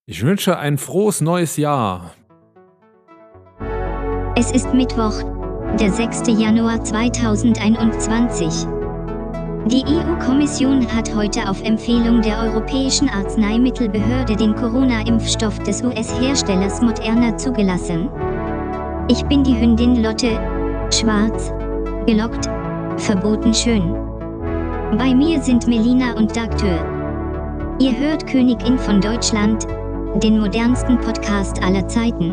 Ich wünsche ein frohes neues Jahr. Es ist Mittwoch, der 6. Januar 2021. Die EU-Kommission hat heute auf Empfehlung der Europäischen Arzneimittelbehörde den Corona-Impfstoff des US-Herstellers Moderna zugelassen. Ich bin die Hündin Lotte, schwarz, gelockt, verboten schön. Bei mir sind Melina und Dagtür. Ihr hört Königin von Deutschland, den modernsten Podcast aller Zeiten.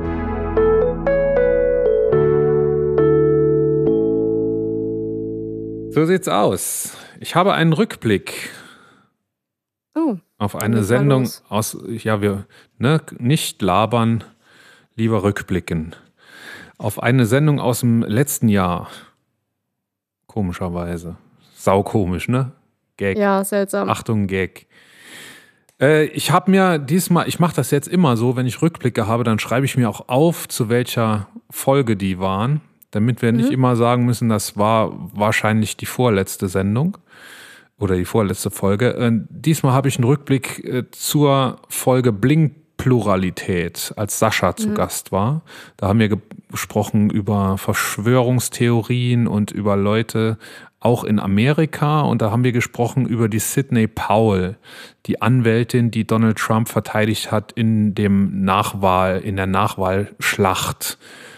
So sieht's aus. Ich habe einen Rückblick auf eine Sendung aus, nicht labern, lieber rückblicken. Auf eine Sendung aus dem letzten Jahr. Komischerweise. Saukomisch, ne? Gag. Ja, seltsam. Achtung, Gag. Ich habe mir diesmal, ich mache das jetzt immer so, wenn ich Rückblicke habe, dann schreibe ich mir auch auf, zu welcher Folge die waren, damit wir nicht immer sagen müssen, das war wahrscheinlich die vorletzte Sendung oder die vorletzte Folge. Diesmal habe ich einen Rückblick zur Folge Blink-Pluralität, als Sascha zu Gast war. Da haben wir gesprochen über Verschwörungstheorien und über Leute auch in Amerika, und da haben wir gesprochen über die Sidney Powell, die Anwältin, die Donald Trump verteidigt hat in der Nachwahlschlacht.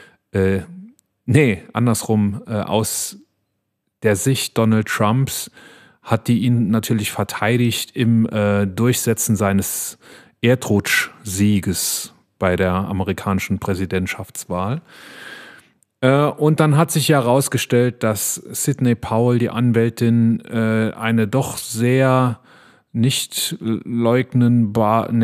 Aus der Sicht Donald Trumps hat die ihn natürlich verteidigt im Durchsetzen seines Erdrutschsieges bei der amerikanischen Präsidentschaftswahl. Und dann hat sich ja herausgestellt, dass Sidney Powell, die Anwältin, eine doch sehr nicht leugbare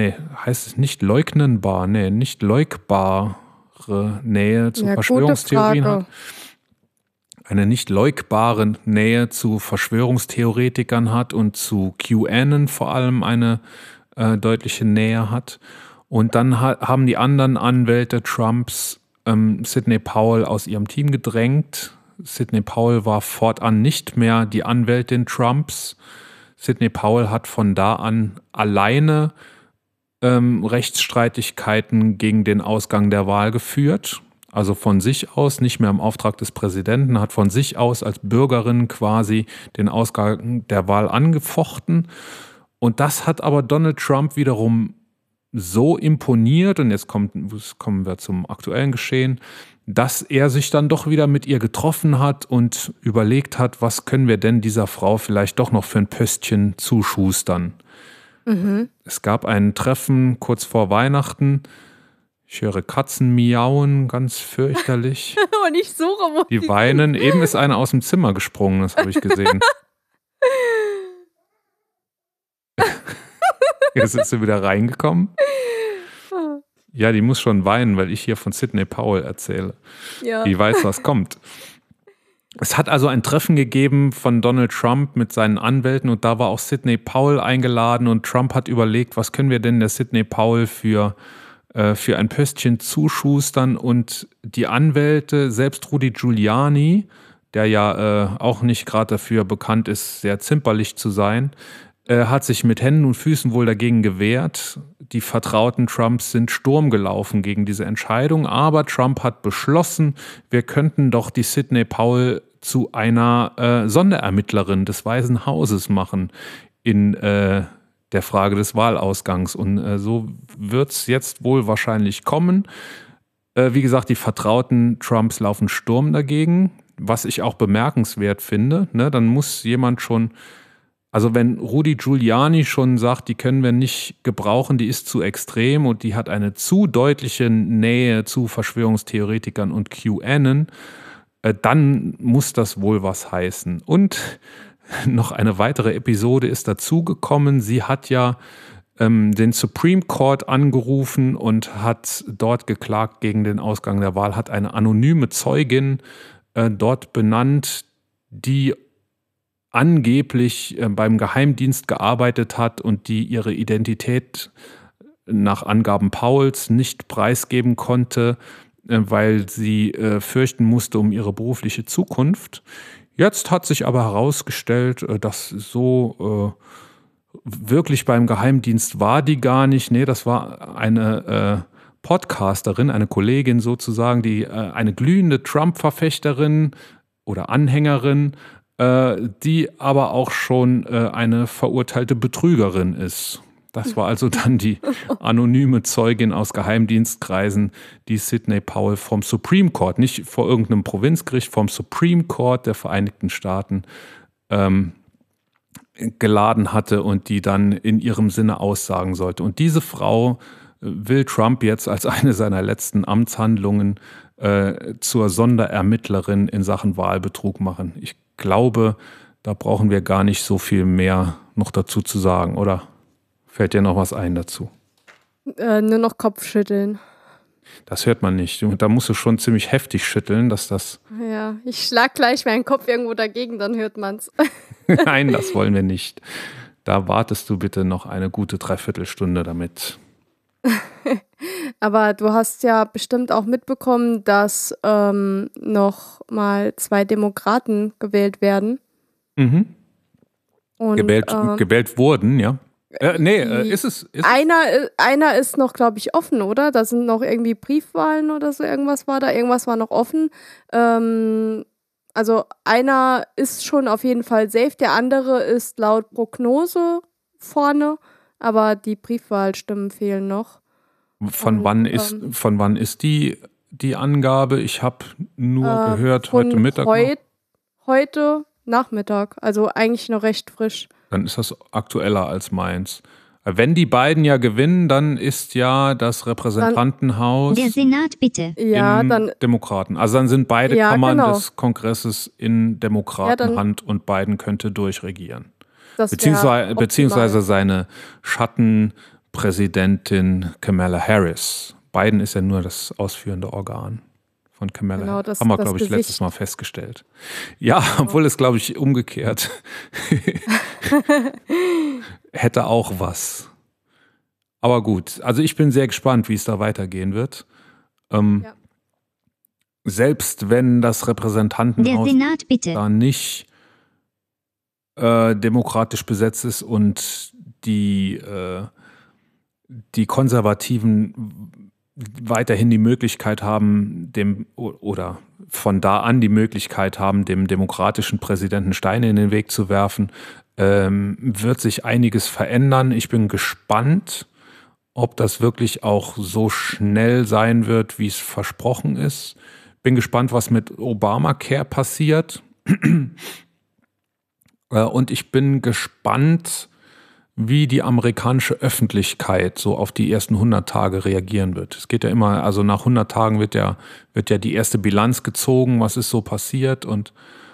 Nähe zu Verschwörungstheorien hat. Eine nicht leugbare Nähe zu Verschwörungstheoretikern hat und zu QAnon vor allem eine deutliche Nähe hat. Und dann haben die anderen Anwälte Trumps Sidney Powell aus ihrem Team gedrängt. Sidney Powell war fortan nicht mehr die Anwältin Trumps. Sidney Powell hat von da an alleine Rechtsstreitigkeiten gegen den Ausgang der Wahl geführt. Also von sich aus, nicht mehr im Auftrag des Präsidenten, hat von sich aus als Bürgerin quasi den Ausgang der Wahl angefochten. Und das hat aber Donald Trump wiederum so imponiert, und jetzt kommen wir zum aktuellen Geschehen, dass er sich dann doch wieder mit ihr getroffen hat und überlegt hat, was können wir denn dieser Frau vielleicht doch noch für ein Pöstchen zuschustern. Es gab ein Treffen kurz vor Weihnachten. Ich höre Katzen miauen, ganz fürchterlich. Aber nicht so romantisch. Die weinen. Eben ist eine aus dem Zimmer gesprungen, das habe ich gesehen. Jetzt ist sie wieder reingekommen. Ja, die muss schon weinen, weil ich hier von Sidney Powell erzähle. Ja. Die weiß, was kommt. Es hat also ein Treffen gegeben von Donald Trump mit seinen Anwälten, und da war auch Sidney Powell eingeladen, und Trump hat überlegt, was können wir denn der Sidney Powell für ein Pöstchen zuschustern, und die Anwälte, selbst Rudy Giuliani, der ja auch nicht gerade dafür bekannt ist, sehr zimperlich zu sein, hat sich mit Händen und Füßen wohl dagegen gewehrt. Die Vertrauten Trumps sind Sturm gelaufen gegen diese Entscheidung, aber Trump hat beschlossen, wir könnten doch die Sidney Powell zu einer Sonderermittlerin des Weißen Hauses machen in der Frage des Wahlausgangs. Und so wird es jetzt wohl wahrscheinlich kommen. Wie gesagt, die Vertrauten Trumps laufen Sturm dagegen, was ich auch bemerkenswert finde. Ne? Dann muss jemand schon... Also wenn Rudy Giuliani schon sagt, die können wir nicht gebrauchen, die ist zu extrem und die hat eine zu deutliche Nähe zu Verschwörungstheoretikern und QAnon, dann muss das wohl was heißen. Und noch eine weitere Episode ist dazugekommen. Sie hat ja den Supreme Court angerufen und hat dort geklagt gegen den Ausgang der Wahl, hat eine anonyme Zeugin dort benannt, die angeblich beim Geheimdienst gearbeitet hat und die ihre Identität nach Angaben Powells nicht preisgeben konnte, weil sie fürchten musste um ihre berufliche Zukunft. Jetzt hat sich aber herausgestellt, dass so wirklich beim Geheimdienst war die gar nicht. Nee, das war eine Podcasterin, eine Kollegin sozusagen, die eine glühende Trump-Verfechterin oder Anhängerin, die aber auch schon eine verurteilte Betrügerin ist. Das war also dann die anonyme Zeugin aus Geheimdienstkreisen, die Sidney Powell vom Supreme Court, nicht vor irgendeinem Provinzgericht, vom Supreme Court der Vereinigten Staaten geladen hatte und die dann in ihrem Sinne aussagen sollte. Und diese Frau will Trump jetzt als eine seiner letzten Amtshandlungen zur Sonderermittlerin in Sachen Wahlbetrug machen. Ich glaube, da brauchen wir gar nicht so viel mehr noch dazu zu sagen, oder? Fällt dir noch was ein dazu? Nur noch Kopfschütteln. Das hört man nicht. Da musst du schon ziemlich heftig schütteln, dass das... Ja, ich schlag gleich meinen Kopf irgendwo dagegen, dann hört man's. Nein, das wollen wir nicht. Da wartest du bitte noch eine gute Dreiviertelstunde damit. Aber du hast ja bestimmt auch mitbekommen, dass noch mal 2 Demokraten gewählt werden. Mhm. Und, gewählt wurden, ja. Ist es? Einer ist noch, glaube ich, offen, oder? Da sind noch irgendwie Briefwahlen oder so, irgendwas war da. Irgendwas war noch offen. Also einer ist schon auf jeden Fall safe, der andere ist laut Prognose vorne, aber die Briefwahlstimmen fehlen noch. Von wann ist die Angabe? Ich habe nur gehört, heute Mittag. Heute Nachmittag, also eigentlich noch recht frisch. Dann ist das aktueller als meins. Wenn die beiden ja gewinnen, dann ist ja das Repräsentantenhaus der Senat bitte. Ja, dann Demokraten. Also dann sind beide Kammern des Kongresses in Demokratenhand und Biden könnte durchregieren. Beziehungsweise seine Schattenpräsidentin Kamala Harris. Biden ist ja nur das ausführende Organ von Kamala. Genau, haben wir, glaube ich, letztes Mal festgestellt. Ja, obwohl es, glaube ich, umgekehrt hätte auch was. Aber gut, also ich bin sehr gespannt, wie es da weitergehen wird. Selbst wenn das Repräsentantenhaus der Senat, bitte. da nicht demokratisch besetzt ist und die Konservativen weiterhin die Möglichkeit haben, oder von da an die Möglichkeit haben, dem demokratischen Präsidenten Steine in den Weg zu werfen, wird sich einiges verändern. Ich bin gespannt, ob das wirklich auch so schnell sein wird, wie es versprochen ist. Bin gespannt, was mit Obamacare passiert. Und ich bin gespannt, wie die amerikanische Öffentlichkeit so auf die ersten 100 Tage reagieren wird. Es geht ja immer, also nach 100 Tagen wird ja die erste Bilanz gezogen, was ist so passiert, und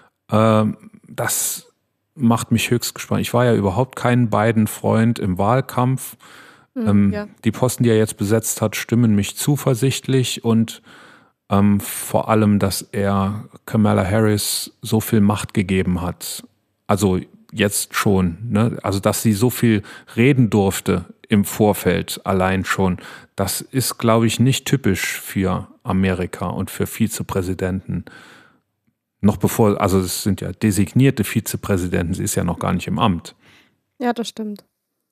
das macht mich höchst gespannt. Ich war ja überhaupt kein Biden-Freund im Wahlkampf. Die Posten, die er jetzt besetzt hat, stimmen mich zuversichtlich, und vor allem, dass er Kamala Harris so viel Macht gegeben hat. Also jetzt schon, ne? Also dass sie so viel reden durfte im Vorfeld allein schon, das ist, glaube ich, nicht typisch für Amerika und für Vizepräsidenten. Noch bevor, also es sind ja designierte Vizepräsidenten, sie ist ja noch gar nicht im Amt. Ja, das stimmt.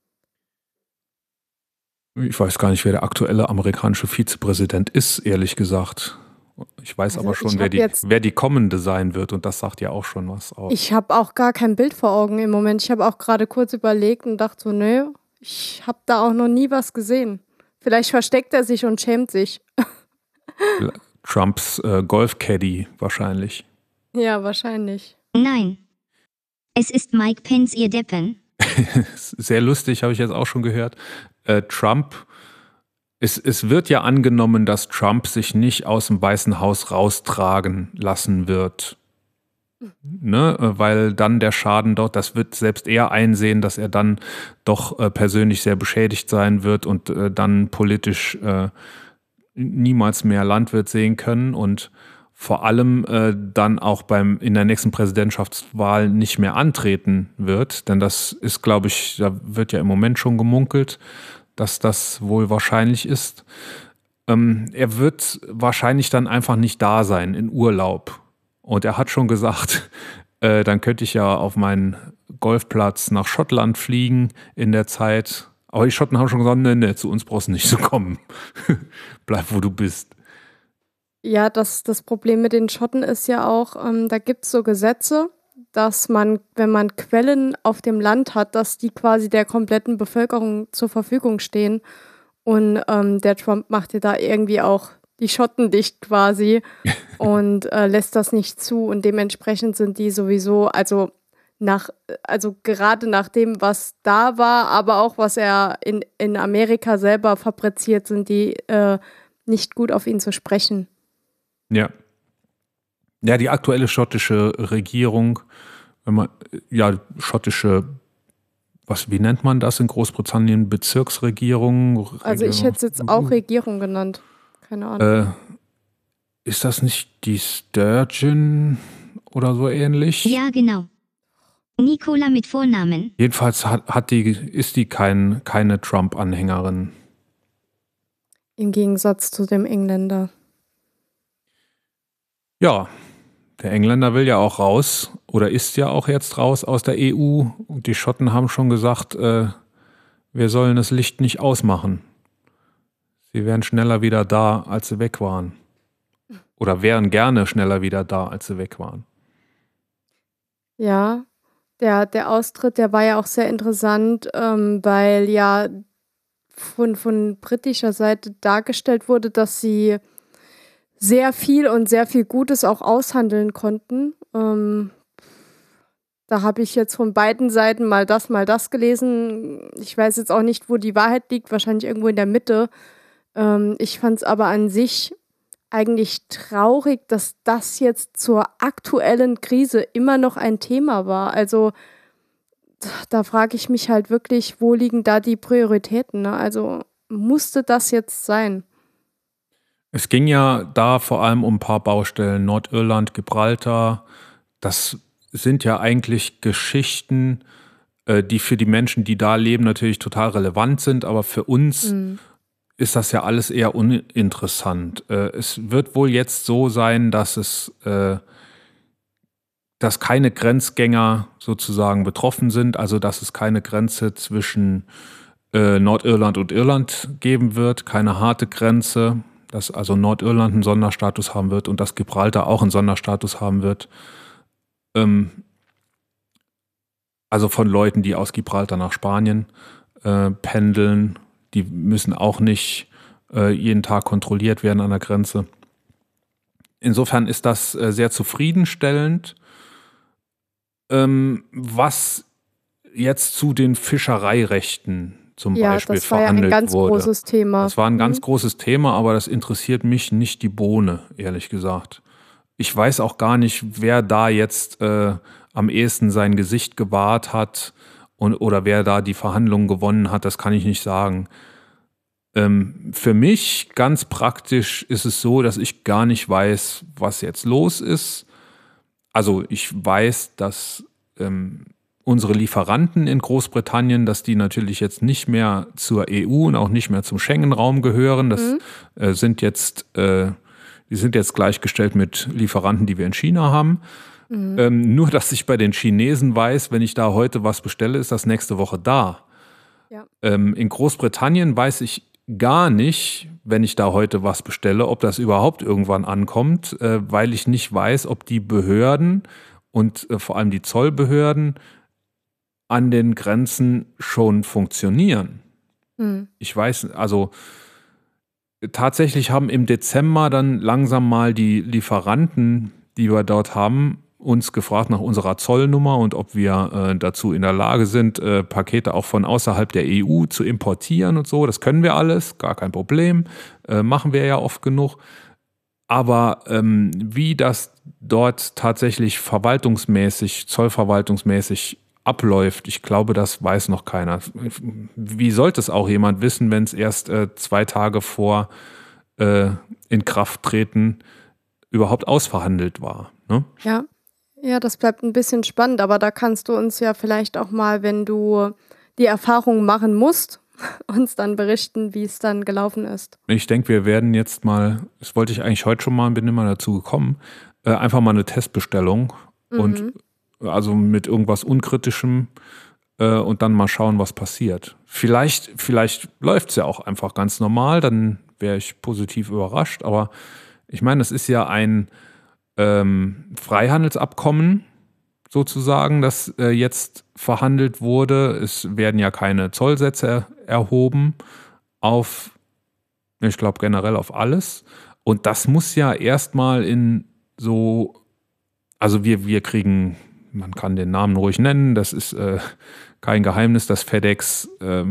Ich weiß gar nicht, wer der aktuelle amerikanische Vizepräsident ist, ehrlich gesagt. Ich weiß aber schon, wer die kommende sein wird, und das sagt ja auch schon was aus. Ich habe auch gar kein Bild vor Augen im Moment. Ich habe auch gerade kurz überlegt und dachte so, nö, ich habe da auch noch nie was gesehen. Vielleicht versteckt er sich und schämt sich. Trumps Golfcaddy wahrscheinlich. Ja, wahrscheinlich. Nein. Es ist Mike Pence, ihr Deppen. Sehr lustig, habe ich jetzt auch schon gehört. Trump... Es wird ja angenommen, dass Trump sich nicht aus dem Weißen Haus raustragen lassen wird. Ne? Weil dann der Schaden dort, das wird selbst er einsehen, dass er dann doch persönlich sehr beschädigt sein wird und dann politisch niemals mehr Landwirt sehen können und vor allem dann auch in der nächsten Präsidentschaftswahl nicht mehr antreten wird. Denn das ist, glaube ich, da wird ja im Moment schon gemunkelt, dass das wohl wahrscheinlich ist. Er wird wahrscheinlich dann einfach nicht da sein in Urlaub. Und er hat schon gesagt, Dann könnte ich ja auf meinen Golfplatz nach Schottland fliegen in der Zeit. Aber die Schotten haben schon gesagt, nee, zu uns brauchst du nicht zu kommen. Bleib, wo du bist. Ja, das Problem mit den Schotten ist ja auch, da gibt es so Gesetze, dass man, wenn man Quellen auf dem Land hat, dass die quasi der kompletten Bevölkerung zur Verfügung stehen. Und der Trump macht ja da irgendwie auch die Schotten dicht quasi und lässt das nicht zu. Und dementsprechend sind die sowieso, also gerade nach dem, was da war, aber auch was er in Amerika selber fabriziert, sind die nicht gut auf ihn zu sprechen. Ja. Ja, die aktuelle schottische Regierung, wie nennt man das in Großbritannien? Bezirksregierung? Also ich hätte es jetzt auch Regierung genannt. Keine Ahnung. Ist das nicht die Sturgeon oder so ähnlich? Ja, genau. Nicola mit Vornamen. Jedenfalls ist die keine Trump-Anhängerin. Im Gegensatz zu dem Engländer. Ja, der Engländer will ja auch raus oder ist ja auch jetzt raus aus der EU. Und die Schotten haben schon gesagt, wir sollen das Licht nicht ausmachen. Sie wären schneller wieder da, als sie weg waren. Oder wären gerne schneller wieder da, als sie weg waren. Ja, der Austritt, der war ja auch sehr interessant, weil ja von britischer Seite dargestellt wurde, dass sie sehr viel und sehr viel Gutes auch aushandeln konnten. Da habe ich jetzt von beiden Seiten mal das gelesen. Ich weiß jetzt auch nicht, wo die Wahrheit liegt, wahrscheinlich irgendwo in der Mitte. Ich fand es aber an sich eigentlich traurig, dass das jetzt zur aktuellen Krise immer noch ein Thema war. Also da frage ich mich halt wirklich, wo liegen da die Prioritäten? Ne? Also musste das jetzt sein? Es ging ja da vor allem um ein paar Baustellen, Nordirland, Gibraltar. Das sind ja eigentlich Geschichten, die für die Menschen, die da leben, natürlich total relevant sind, aber für uns ist das ja alles eher uninteressant. Es wird wohl jetzt so sein, dass keine Grenzgänger sozusagen betroffen sind, also dass es keine Grenze zwischen Nordirland und Irland geben wird, keine harte Grenze, dass also Nordirland einen Sonderstatus haben wird und dass Gibraltar auch einen Sonderstatus haben wird. Also von Leuten, die aus Gibraltar nach Spanien pendeln, die müssen auch nicht jeden Tag kontrolliert werden an der Grenze. Insofern ist das sehr zufriedenstellend. Was jetzt zu den Fischereirechten zum Beispiel das war verhandelt ja ein ganz wurde. Großes Thema. Das war ein ganz großes Thema, aber das interessiert mich nicht die Bohne, ehrlich gesagt. Ich weiß auch gar nicht, wer da jetzt am ehesten sein Gesicht gewahrt hat oder wer da die Verhandlungen gewonnen hat, das kann ich nicht sagen. Für mich ganz praktisch ist es so, dass ich gar nicht weiß, was jetzt los ist. Also ich weiß, dass unsere Lieferanten in Großbritannien, dass die natürlich jetzt nicht mehr zur EU und auch nicht mehr zum Schengen-Raum gehören. Das sind jetzt gleichgestellt mit Lieferanten, die wir in China haben. Nur, dass ich bei den Chinesen weiß, wenn ich da heute was bestelle, ist das nächste Woche da. Ja. In Großbritannien weiß ich gar nicht, wenn ich da heute was bestelle, ob das überhaupt irgendwann ankommt, weil ich nicht weiß, ob die Behörden und vor allem die Zollbehörden an den Grenzen schon funktionieren. Ich weiß, also tatsächlich haben im Dezember dann langsam mal die Lieferanten, die wir dort haben, uns gefragt nach unserer Zollnummer und ob wir dazu in der Lage sind, Pakete auch von außerhalb der EU zu importieren und so. Das können wir alles, gar kein Problem. Machen wir ja oft genug. Aber wie das dort tatsächlich zollverwaltungsmäßig abläuft, ich glaube, das weiß noch keiner. Wie sollte es auch jemand wissen, wenn es erst 2 Tage vor Inkrafttreten überhaupt ausverhandelt war? Ne? Ja, das bleibt ein bisschen spannend, aber da kannst du uns ja vielleicht auch mal, wenn du die Erfahrung machen musst, uns dann berichten, wie es dann gelaufen ist. Ich denke, wir werden jetzt mal, das wollte ich eigentlich heute schon mal, bin immer dazu gekommen, einfach mal eine Testbestellung und also mit irgendwas Unkritischem und dann mal schauen, was passiert. Vielleicht läuft es ja auch einfach ganz normal, dann wäre ich positiv überrascht, aber ich meine, es ist ja ein Freihandelsabkommen sozusagen, das jetzt verhandelt wurde. Es werden ja keine Zollsätze erhoben ich glaube generell auf alles. Und das muss ja erstmal in so, also wir kriegen, man kann den Namen ruhig nennen, das ist kein Geheimnis, dass FedEx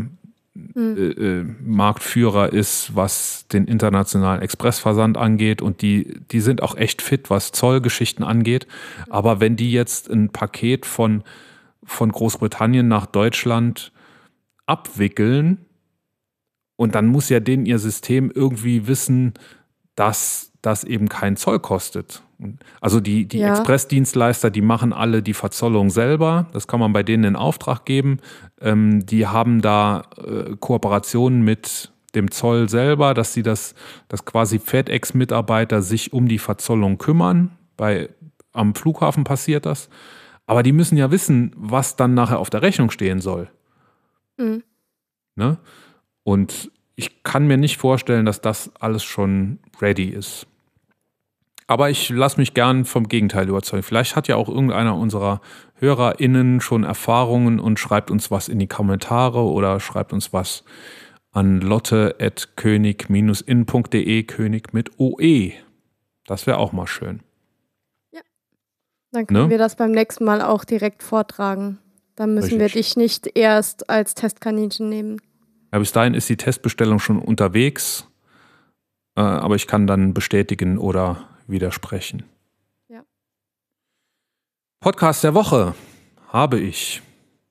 Marktführer ist, was den internationalen Expressversand angeht und die sind auch echt fit, was Zollgeschichten angeht. Aber wenn die jetzt ein Paket von Großbritannien nach Deutschland abwickeln und dann muss ja denen ihr System irgendwie wissen, dass das eben keinen Zoll kostet. Also die Expressdienstleister, die machen alle die Verzollung selber. Das kann man bei denen in Auftrag geben. Die haben da Kooperationen mit dem Zoll selber, dass quasi FedEx-Mitarbeiter sich um die Verzollung kümmern. Am Flughafen passiert das. Aber die müssen ja wissen, was dann nachher auf der Rechnung stehen soll. Mhm. Ne? Und ich kann mir nicht vorstellen, dass das alles schon ready ist. Aber ich lasse mich gern vom Gegenteil überzeugen. Vielleicht hat ja auch irgendeiner unserer HörerInnen schon Erfahrungen und schreibt uns was in die Kommentare oder schreibt uns was an lotte@könig-in.de, König mit OE. Das wäre auch mal schön. Ja. Dann können wir das beim nächsten Mal auch direkt vortragen. Dann müssen wir dich nicht erst als Testkaninchen nehmen. Ja, bis dahin ist die Testbestellung schon unterwegs, aber ich kann dann bestätigen oder widersprechen. Ja. Podcast der Woche habe ich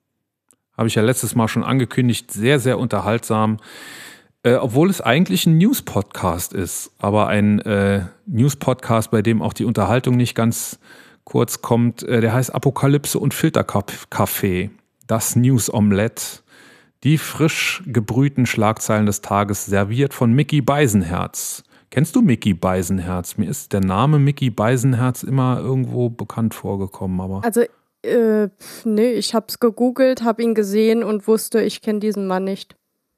ja letztes Mal schon angekündigt, sehr, sehr unterhaltsam, obwohl es eigentlich ein News-Podcast ist, aber ein News-Podcast, bei dem auch die Unterhaltung nicht ganz kurz kommt, der heißt Apokalypse und Filterkaffee, das News-Omelette, die frisch gebrühten Schlagzeilen des Tages, serviert von Micky Beisenherz. Kennst du Micky Beisenherz? Mir ist der Name Micky Beisenherz immer irgendwo bekannt vorgekommen, aber. Also, nee, ich hab's gegoogelt, hab ihn gesehen und wusste, ich kenne diesen Mann nicht.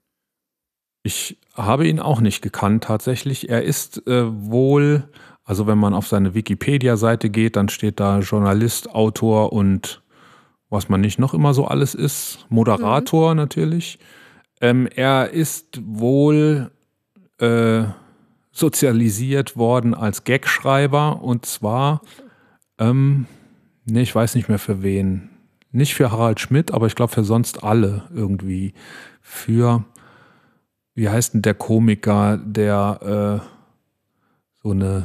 Ich habe ihn auch nicht gekannt tatsächlich. Er ist wohl, also wenn man auf seine Wikipedia-Seite geht, dann steht da Journalist, Autor und was man nicht noch immer so alles ist. Moderator natürlich. Er ist wohl sozialisiert worden als Gagschreiber und zwar, ich weiß nicht mehr für wen. Nicht für Harald Schmidt, aber ich glaube für sonst alle irgendwie. Für, wie heißt denn der Komiker, der so eine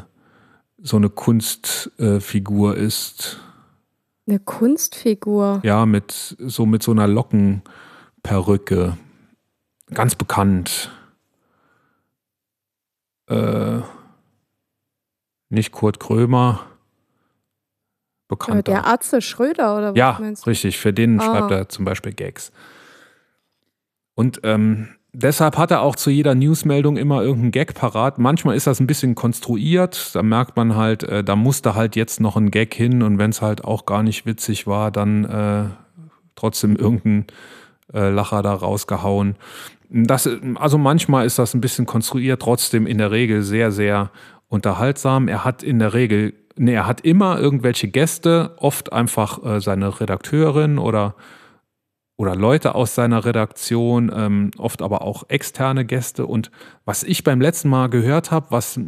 Kunstfigur ist? Eine Kunstfigur? Ja, mit so einer Lockenperücke. Ganz bekannt. Nicht Kurt Krömer. Bekannter. Der Atze Schröder oder was meinst du? Ja, richtig. Für den schreibt er zum Beispiel Gags. Und deshalb hat er auch zu jeder Newsmeldung immer irgendeinen Gag parat. Manchmal ist das ein bisschen konstruiert. Da merkt man halt, da musste halt jetzt noch ein Gag hin. Und wenn es halt auch gar nicht witzig war, dann trotzdem irgendein Lacher da rausgehauen. Also manchmal ist das ein bisschen konstruiert, trotzdem in der Regel sehr, sehr unterhaltsam. Er hat immer irgendwelche Gäste, oft einfach seine Redakteurin oder Leute aus seiner Redaktion, oft aber auch externe Gäste. Und was ich beim letzten Mal gehört habe, was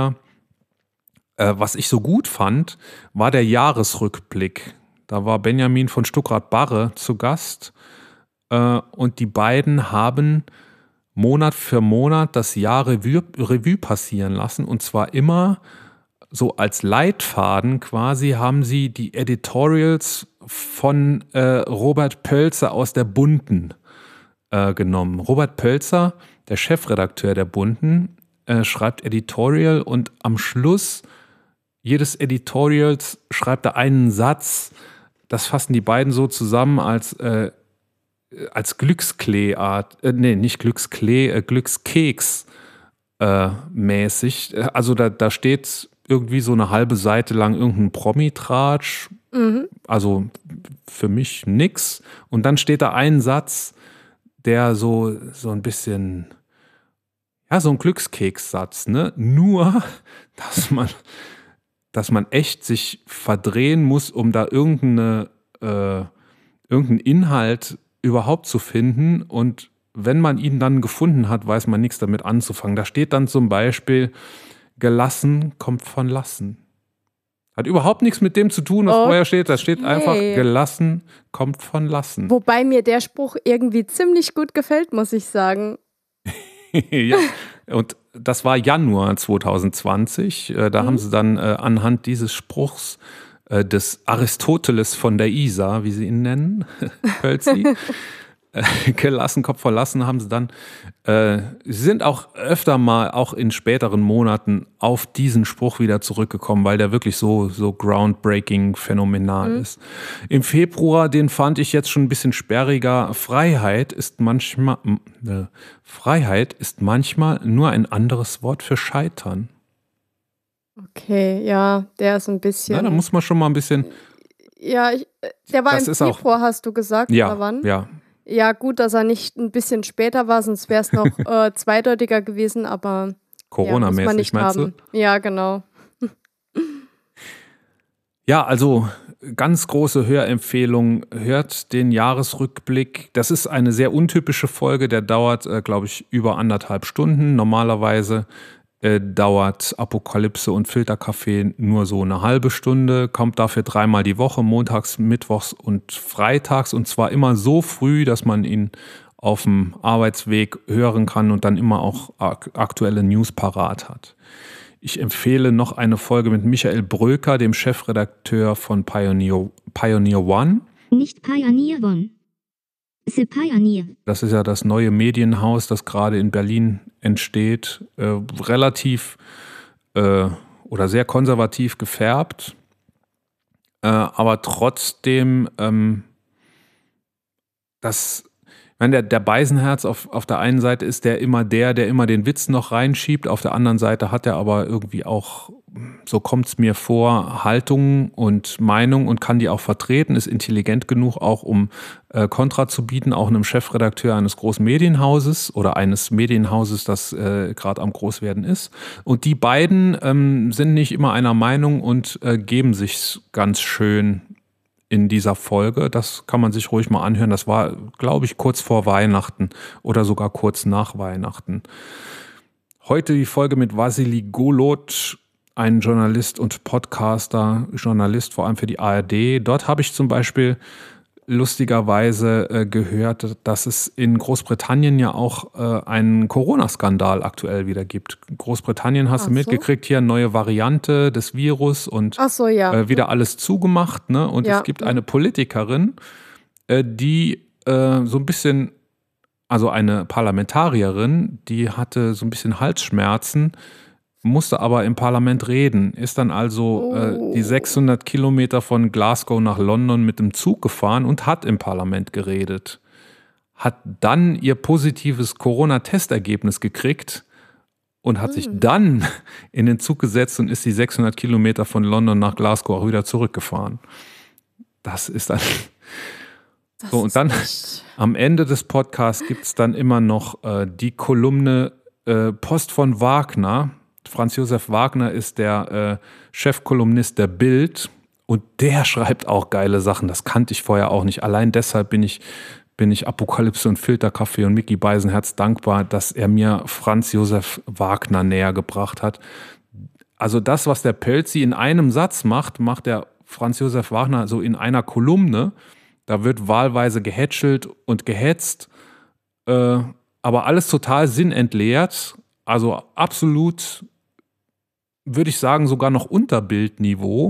ich so gut fand, war der Jahresrückblick. Da war Benjamin von Stuckrad-Barre zu Gast. Und die beiden haben Monat für Monat das Jahr Revue passieren lassen. Und zwar immer so als Leitfaden quasi haben sie die Editorials von Robert Pölzer aus der Bunten genommen. Robert Pölzer, der Chefredakteur der Bunten, schreibt Editorial und am Schluss jedes Editorials schreibt er einen Satz. Das fassen die beiden so zusammen als Glücksklee-Art, nicht Glücksklee, Glückskeks mäßig. Also da steht irgendwie so eine halbe Seite lang irgendein Promi-Tratsch. Also für mich nix. Und dann steht da ein Satz, der so ein bisschen, ja, so ein Glückskekssatz, ne? Nur, dass man echt sich verdrehen muss, um da irgendeinen Inhalt überhaupt zu finden. Und wenn man ihn dann gefunden hat, weiß man nichts damit anzufangen. Da steht dann zum Beispiel, gelassen kommt von lassen. Hat überhaupt nichts mit dem zu tun, was vorher steht. Da steht einfach, gelassen kommt von lassen. Wobei mir der Spruch irgendwie ziemlich gut gefällt, muss ich sagen. Ja, und das war Januar 2020. Da haben sie dann anhand dieses Spruchs des Aristoteles von der Isar, wie sie ihn nennen, Pölzi, gelassen, Kopf verlassen, haben sie dann, sie sind auch öfter mal, auch in späteren Monaten, auf diesen Spruch wieder zurückgekommen, weil der wirklich so groundbreaking, phänomenal ist. Im Februar, den fand ich jetzt schon ein bisschen sperriger, Freiheit ist manchmal nur ein anderes Wort für Scheitern. Okay, ja, der ist ein bisschen... Ja, da muss man schon mal ein bisschen... Ja, der war im Februar, hast du gesagt, ja, oder wann? Ja. Ja, gut, dass er nicht ein bisschen später war, sonst wäre es noch zweideutiger gewesen, aber Corona-mäßig, meinst du? Ja, genau. Ja, also ganz große Hörempfehlung, hört den Jahresrückblick. Das ist eine sehr untypische Folge, der dauert, glaube ich, über 1,5 Stunden. Normalerweise dauert Apokalypse und Filterkaffee nur so eine halbe Stunde, kommt dafür 3-mal die Woche, montags, mittwochs und freitags, und zwar immer so früh, dass man ihn auf dem Arbeitsweg hören kann und dann immer auch aktuelle News parat hat. Ich empfehle noch eine Folge mit Michael Bröker, dem Chefredakteur von Pioneer One. Nicht Pioneer One. The Pioneer. Das ist ja das neue Medienhaus, das gerade in Berlin entsteht. Relativ oder sehr konservativ gefärbt, aber trotzdem ich meine, der Beisenherz auf der einen Seite ist der immer den Witz noch reinschiebt, auf der anderen Seite hat er aber irgendwie auch, so kommt es mir vor, Haltung und Meinung und kann die auch vertreten, ist intelligent genug auch, um Kontra zu bieten, auch einem Chefredakteur eines großen Medienhauses oder eines Medienhauses, das gerade am Großwerden ist. Und die beiden sind nicht immer einer Meinung und geben sich ganz schön in dieser Folge. Das kann man sich ruhig mal anhören. Das war, glaube ich, kurz vor Weihnachten oder sogar kurz nach Weihnachten. Heute die Folge mit Wassily Golod, ein Journalist und Podcaster, Journalist vor allem für die ARD. Dort habe ich zum Beispiel lustigerweise gehört, dass es in Großbritannien ja auch einen Corona-Skandal aktuell wieder gibt. Großbritannien, hast du mitgekriegt, hier eine neue Variante des Virus und wieder alles zugemacht, ne? Und es gibt eine Politikerin, die so ein bisschen, also eine Parlamentarierin, die hatte so ein bisschen Halsschmerzen, musste aber im Parlament reden, ist dann also die 600 Kilometer von Glasgow nach London mit dem Zug gefahren und hat im Parlament geredet. Hat dann ihr positives Corona-Testergebnis gekriegt und hat sich dann in den Zug gesetzt und ist die 600 Kilometer von London nach Glasgow auch wieder zurückgefahren. Das ist dann... So, und dann am Ende des Podcasts gibt es dann immer noch die Kolumne Post von Wagner. Franz Josef Wagner ist der Chefkolumnist der Bild und der schreibt auch geile Sachen. Das kannte ich vorher auch nicht. Allein deshalb bin ich Apokalypse und Filterkaffee und Micky Beisenherz dankbar, dass er mir Franz Josef Wagner näher gebracht hat. Also das, was der Pölzi in einem Satz macht der Franz Josef Wagner so in einer Kolumne. Da wird wahlweise gehätschelt und gehetzt, aber alles total sinnentleert. Also absolut, würde ich sagen, sogar noch unter Bildniveau.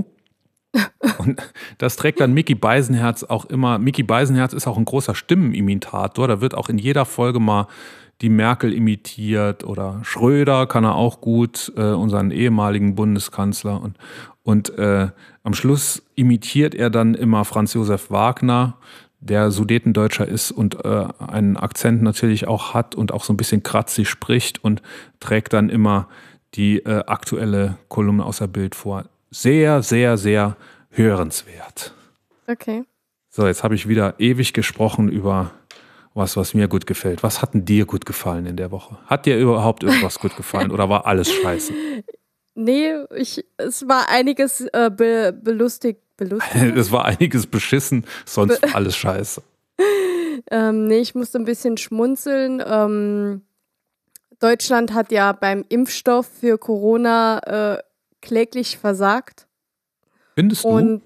Und das trägt dann Micky Beisenherz auch immer. Micky Beisenherz ist auch ein großer Stimmenimitator. Da wird auch in jeder Folge mal die Merkel imitiert oder Schröder kann er auch gut, unseren ehemaligen Bundeskanzler. Und am Schluss imitiert er dann immer Franz Josef Wagner, der Sudetendeutscher ist und einen Akzent natürlich auch hat und auch so ein bisschen kratzig spricht und trägt dann immer die aktuelle Kolumne aus der Bild vor. Sehr, sehr, sehr hörenswert. Okay. So, jetzt habe ich wieder ewig gesprochen über was mir gut gefällt. Was hat denn dir gut gefallen in der Woche? Hat dir überhaupt irgendwas gut gefallen oder war alles scheiße? Nee, es war einiges belustigt. Es war einiges beschissen, sonst war alles scheiße. Nee, ich musste ein bisschen schmunzeln. Deutschland hat ja beim Impfstoff für Corona kläglich versagt. Findest du? Und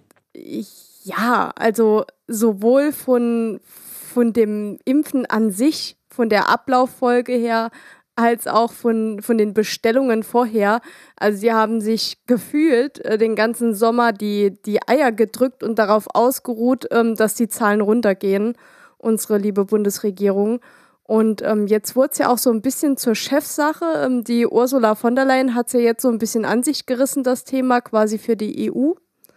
ja, also sowohl von dem Impfen an sich, von der Ablauffolge her, als auch von den Bestellungen vorher. Also sie haben sich gefühlt den ganzen Sommer die Eier gedrückt und darauf ausgeruht, dass die Zahlen runtergehen, unsere liebe Bundesregierung. Und jetzt wurde es ja auch so ein bisschen zur Chefsache. Die Ursula von der Leyen hat es ja jetzt so ein bisschen an sich gerissen, das Thema quasi für die EU.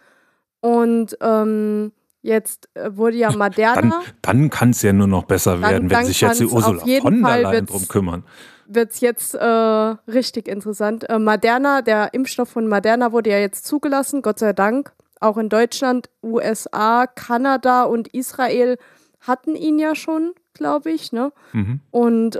Und jetzt wurde ja Moderna. Dann kann es ja nur noch besser werden, wenn sich jetzt die Ursula von der Leyen drum kümmern. Wird es jetzt richtig interessant. Moderna, der Impfstoff von Moderna wurde ja jetzt zugelassen, Gott sei Dank. Auch in Deutschland, USA, Kanada und Israel hatten ihn ja schon, glaube ich. Ne? Mhm. Und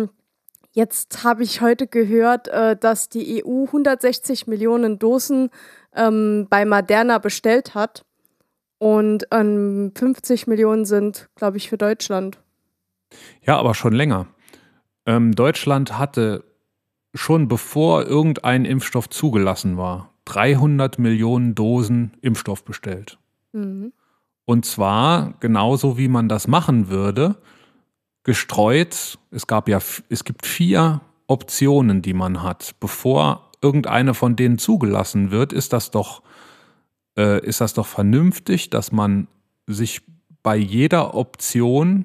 jetzt habe ich heute gehört, dass die EU 160 Millionen Dosen bei Moderna bestellt hat. Und 50 Millionen sind, glaube ich, für Deutschland. Ja, aber schon länger. Deutschland hatte schon bevor irgendein Impfstoff zugelassen war, 300 Millionen Dosen Impfstoff bestellt. Mhm. Und zwar genauso, wie man das machen würde, gestreut. Es gibt 4 Optionen, die man hat. Bevor irgendeine von denen zugelassen wird, ist das doch vernünftig, dass man sich bei jeder Option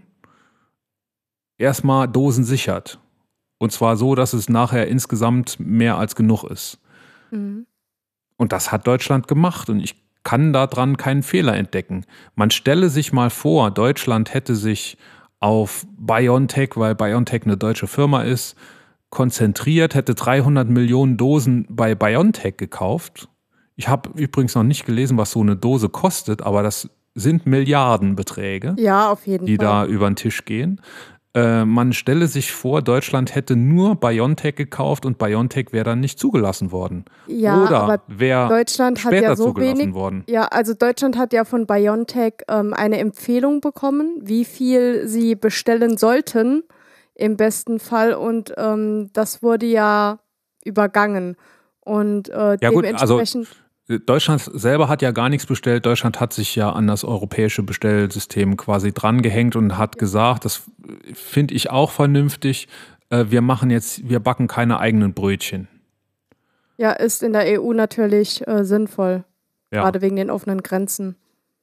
erstmal Dosen sichert. Und zwar so, dass es nachher insgesamt mehr als genug ist. Mhm. Und das hat Deutschland gemacht und ich kann daran keinen Fehler entdecken. Man stelle sich mal vor, Deutschland hätte sich auf BioNTech, weil BioNTech eine deutsche Firma ist, konzentriert, hätte 300 Millionen Dosen bei BioNTech gekauft. Ich habe übrigens noch nicht gelesen, was so eine Dose kostet, aber das sind Milliardenbeträge, ja, auf jeden die Fall. Da über den Tisch gehen. Man stelle sich vor, Deutschland hätte nur BioNTech gekauft und BioNTech wäre dann nicht zugelassen worden. Ja, oder wäre später so zugelassen worden. Ja, also Deutschland hat ja von BioNTech eine Empfehlung bekommen, wie viel sie bestellen sollten im besten Fall. Und das wurde ja übergangen. Und dementsprechend... Deutschland selber hat ja gar nichts bestellt. Deutschland hat sich ja an das europäische Bestellsystem quasi drangehängt und hat gesagt, das finde ich auch vernünftig, wir backen keine eigenen Brötchen. Ja, ist in der EU natürlich sinnvoll, gerade wegen den offenen Grenzen.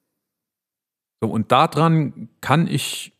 So, und daran kann ich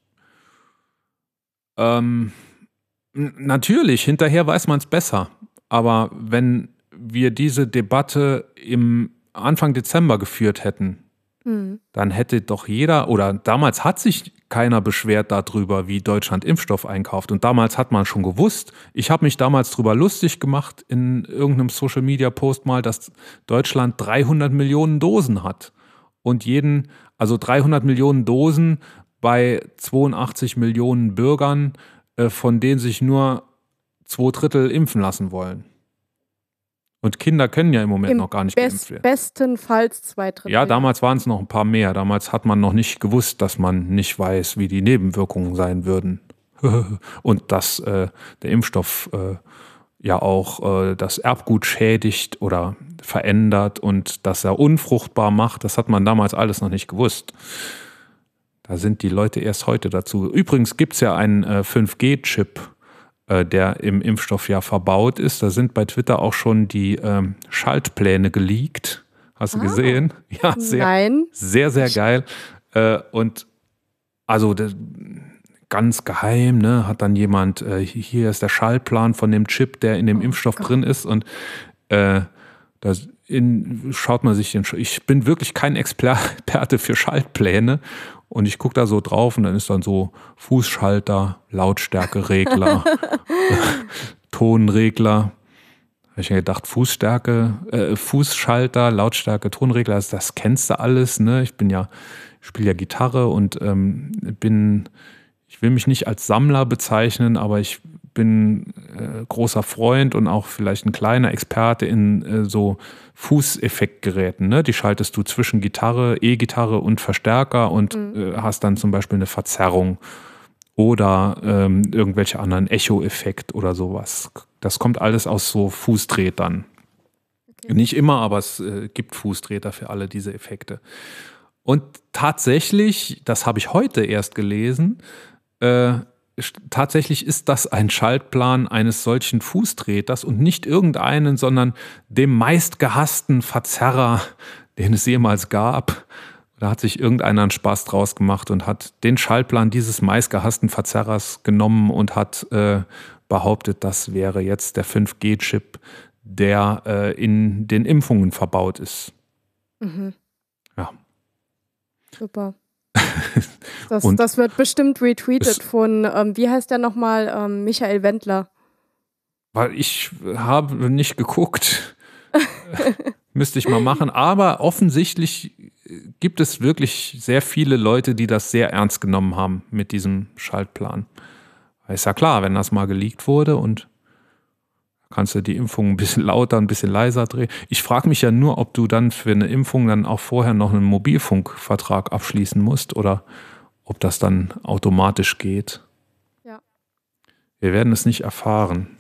natürlich, hinterher weiß man es besser, aber wenn wir diese Debatte im Anfang Dezember geführt hätten, dann hätte doch jeder, oder damals hat sich keiner beschwert darüber, wie Deutschland Impfstoff einkauft. Und damals hat man schon gewusst, ich habe mich damals drüber lustig gemacht in irgendeinem Social-Media-Post mal, dass Deutschland 300 Millionen Dosen hat. Und 300 Millionen Dosen bei 82 Millionen Bürgern, von denen sich nur 2/3 impfen lassen wollen. Und Kinder können ja im Moment noch gar nicht geimpft werden. Bestenfalls 2/3. Ja, damals waren es noch ein paar mehr. Damals hat man noch nicht gewusst, dass man nicht weiß, wie die Nebenwirkungen sein würden. Und dass der Impfstoff ja auch das Erbgut schädigt oder verändert und dass er unfruchtbar macht. Das hat man damals alles noch nicht gewusst. Da sind die Leute erst heute dazu. Übrigens gibt es ja einen 5G-Chip, der im Impfstoff ja verbaut ist. Da sind bei Twitter auch schon die Schaltpläne geleakt. Hast du gesehen? Ja, Nein. Sehr, sehr geil. Und also ganz geheim, ne, hat dann jemand, hier ist der Schaltplan von dem Chip, der in dem Impfstoff drin ist. Und schaut man sich ich bin wirklich kein Experte für Schaltpläne. Und ich gucke da so drauf und dann ist dann so Fußschalter, Lautstärkeregler, Tonregler. Habe ich mir gedacht, Fußschalter, Lautstärke, Tonregler, das kennst du alles, ne? Ich spiele ja Gitarre und ich will mich nicht als Sammler bezeichnen, aber ich bin großer Freund und auch vielleicht ein kleiner Experte in so Fußeffektgeräten, ne? Die schaltest du zwischen Gitarre, E-Gitarre und Verstärker und hast dann zum Beispiel eine Verzerrung oder irgendwelche anderen Echo-Effekt oder sowas. Das kommt alles aus so Fußtretern. Okay. Nicht immer, aber es gibt Fußtreter für alle diese Effekte. Und tatsächlich, das habe ich heute erst gelesen, tatsächlich ist das ein Schaltplan eines solchen Fußtreters und nicht irgendeinen, sondern dem meistgehassten Verzerrer, den es jemals gab. Da hat sich irgendeiner einen Spaß draus gemacht und hat den Schaltplan dieses meistgehassten Verzerrers genommen und hat behauptet, das wäre jetzt der 5G-Chip, der in den Impfungen verbaut ist. Mhm. Ja. Super. Das wird bestimmt retweetet von, wie heißt der nochmal, Michael Wendler. Weil ich habe nicht geguckt. Müsste ich mal machen. Aber offensichtlich gibt es wirklich sehr viele Leute, die das sehr ernst genommen haben mit diesem Schaltplan. Ist ja klar, wenn das mal geleakt wurde und kannst du die Impfung ein bisschen lauter, ein bisschen leiser drehen. Ich frage mich ja nur, ob du dann für eine Impfung dann auch vorher noch einen Mobilfunkvertrag abschließen musst oder ob das dann automatisch geht. Ja. Wir werden es nicht erfahren.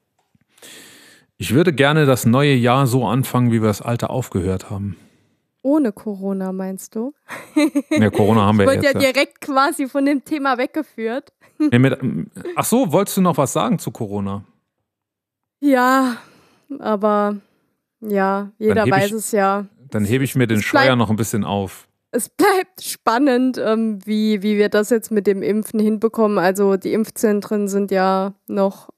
Ich würde gerne das neue Jahr so anfangen, wie wir das alte aufgehört haben. Ohne Corona, meinst du? Ja, Corona haben wir jetzt. Ich wurde ja direkt quasi von dem Thema weggeführt. Ach so, wolltest du noch was sagen zu Corona? Ja, aber ja, jeder weiß es ja. Dann hebe ich mir den Schleier noch ein bisschen auf. Es bleibt spannend, wie wir das jetzt mit dem Impfen hinbekommen. Also die Impfzentren sind ja noch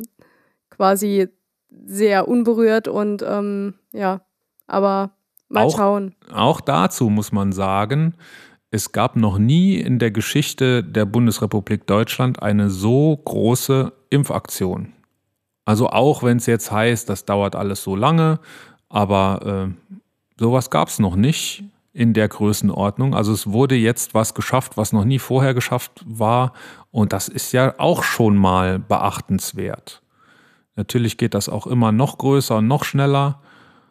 quasi sehr unberührt und ja, aber mal schauen. Auch dazu muss man sagen, es gab noch nie in der Geschichte der Bundesrepublik Deutschland eine so große Impfaktion. Also auch wenn es jetzt heißt, das dauert alles so lange, aber sowas gab es noch nicht in der Größenordnung. Also es wurde jetzt was geschafft, was noch nie vorher geschafft war und das ist ja auch schon mal beachtenswert. Natürlich geht das auch immer noch größer und noch schneller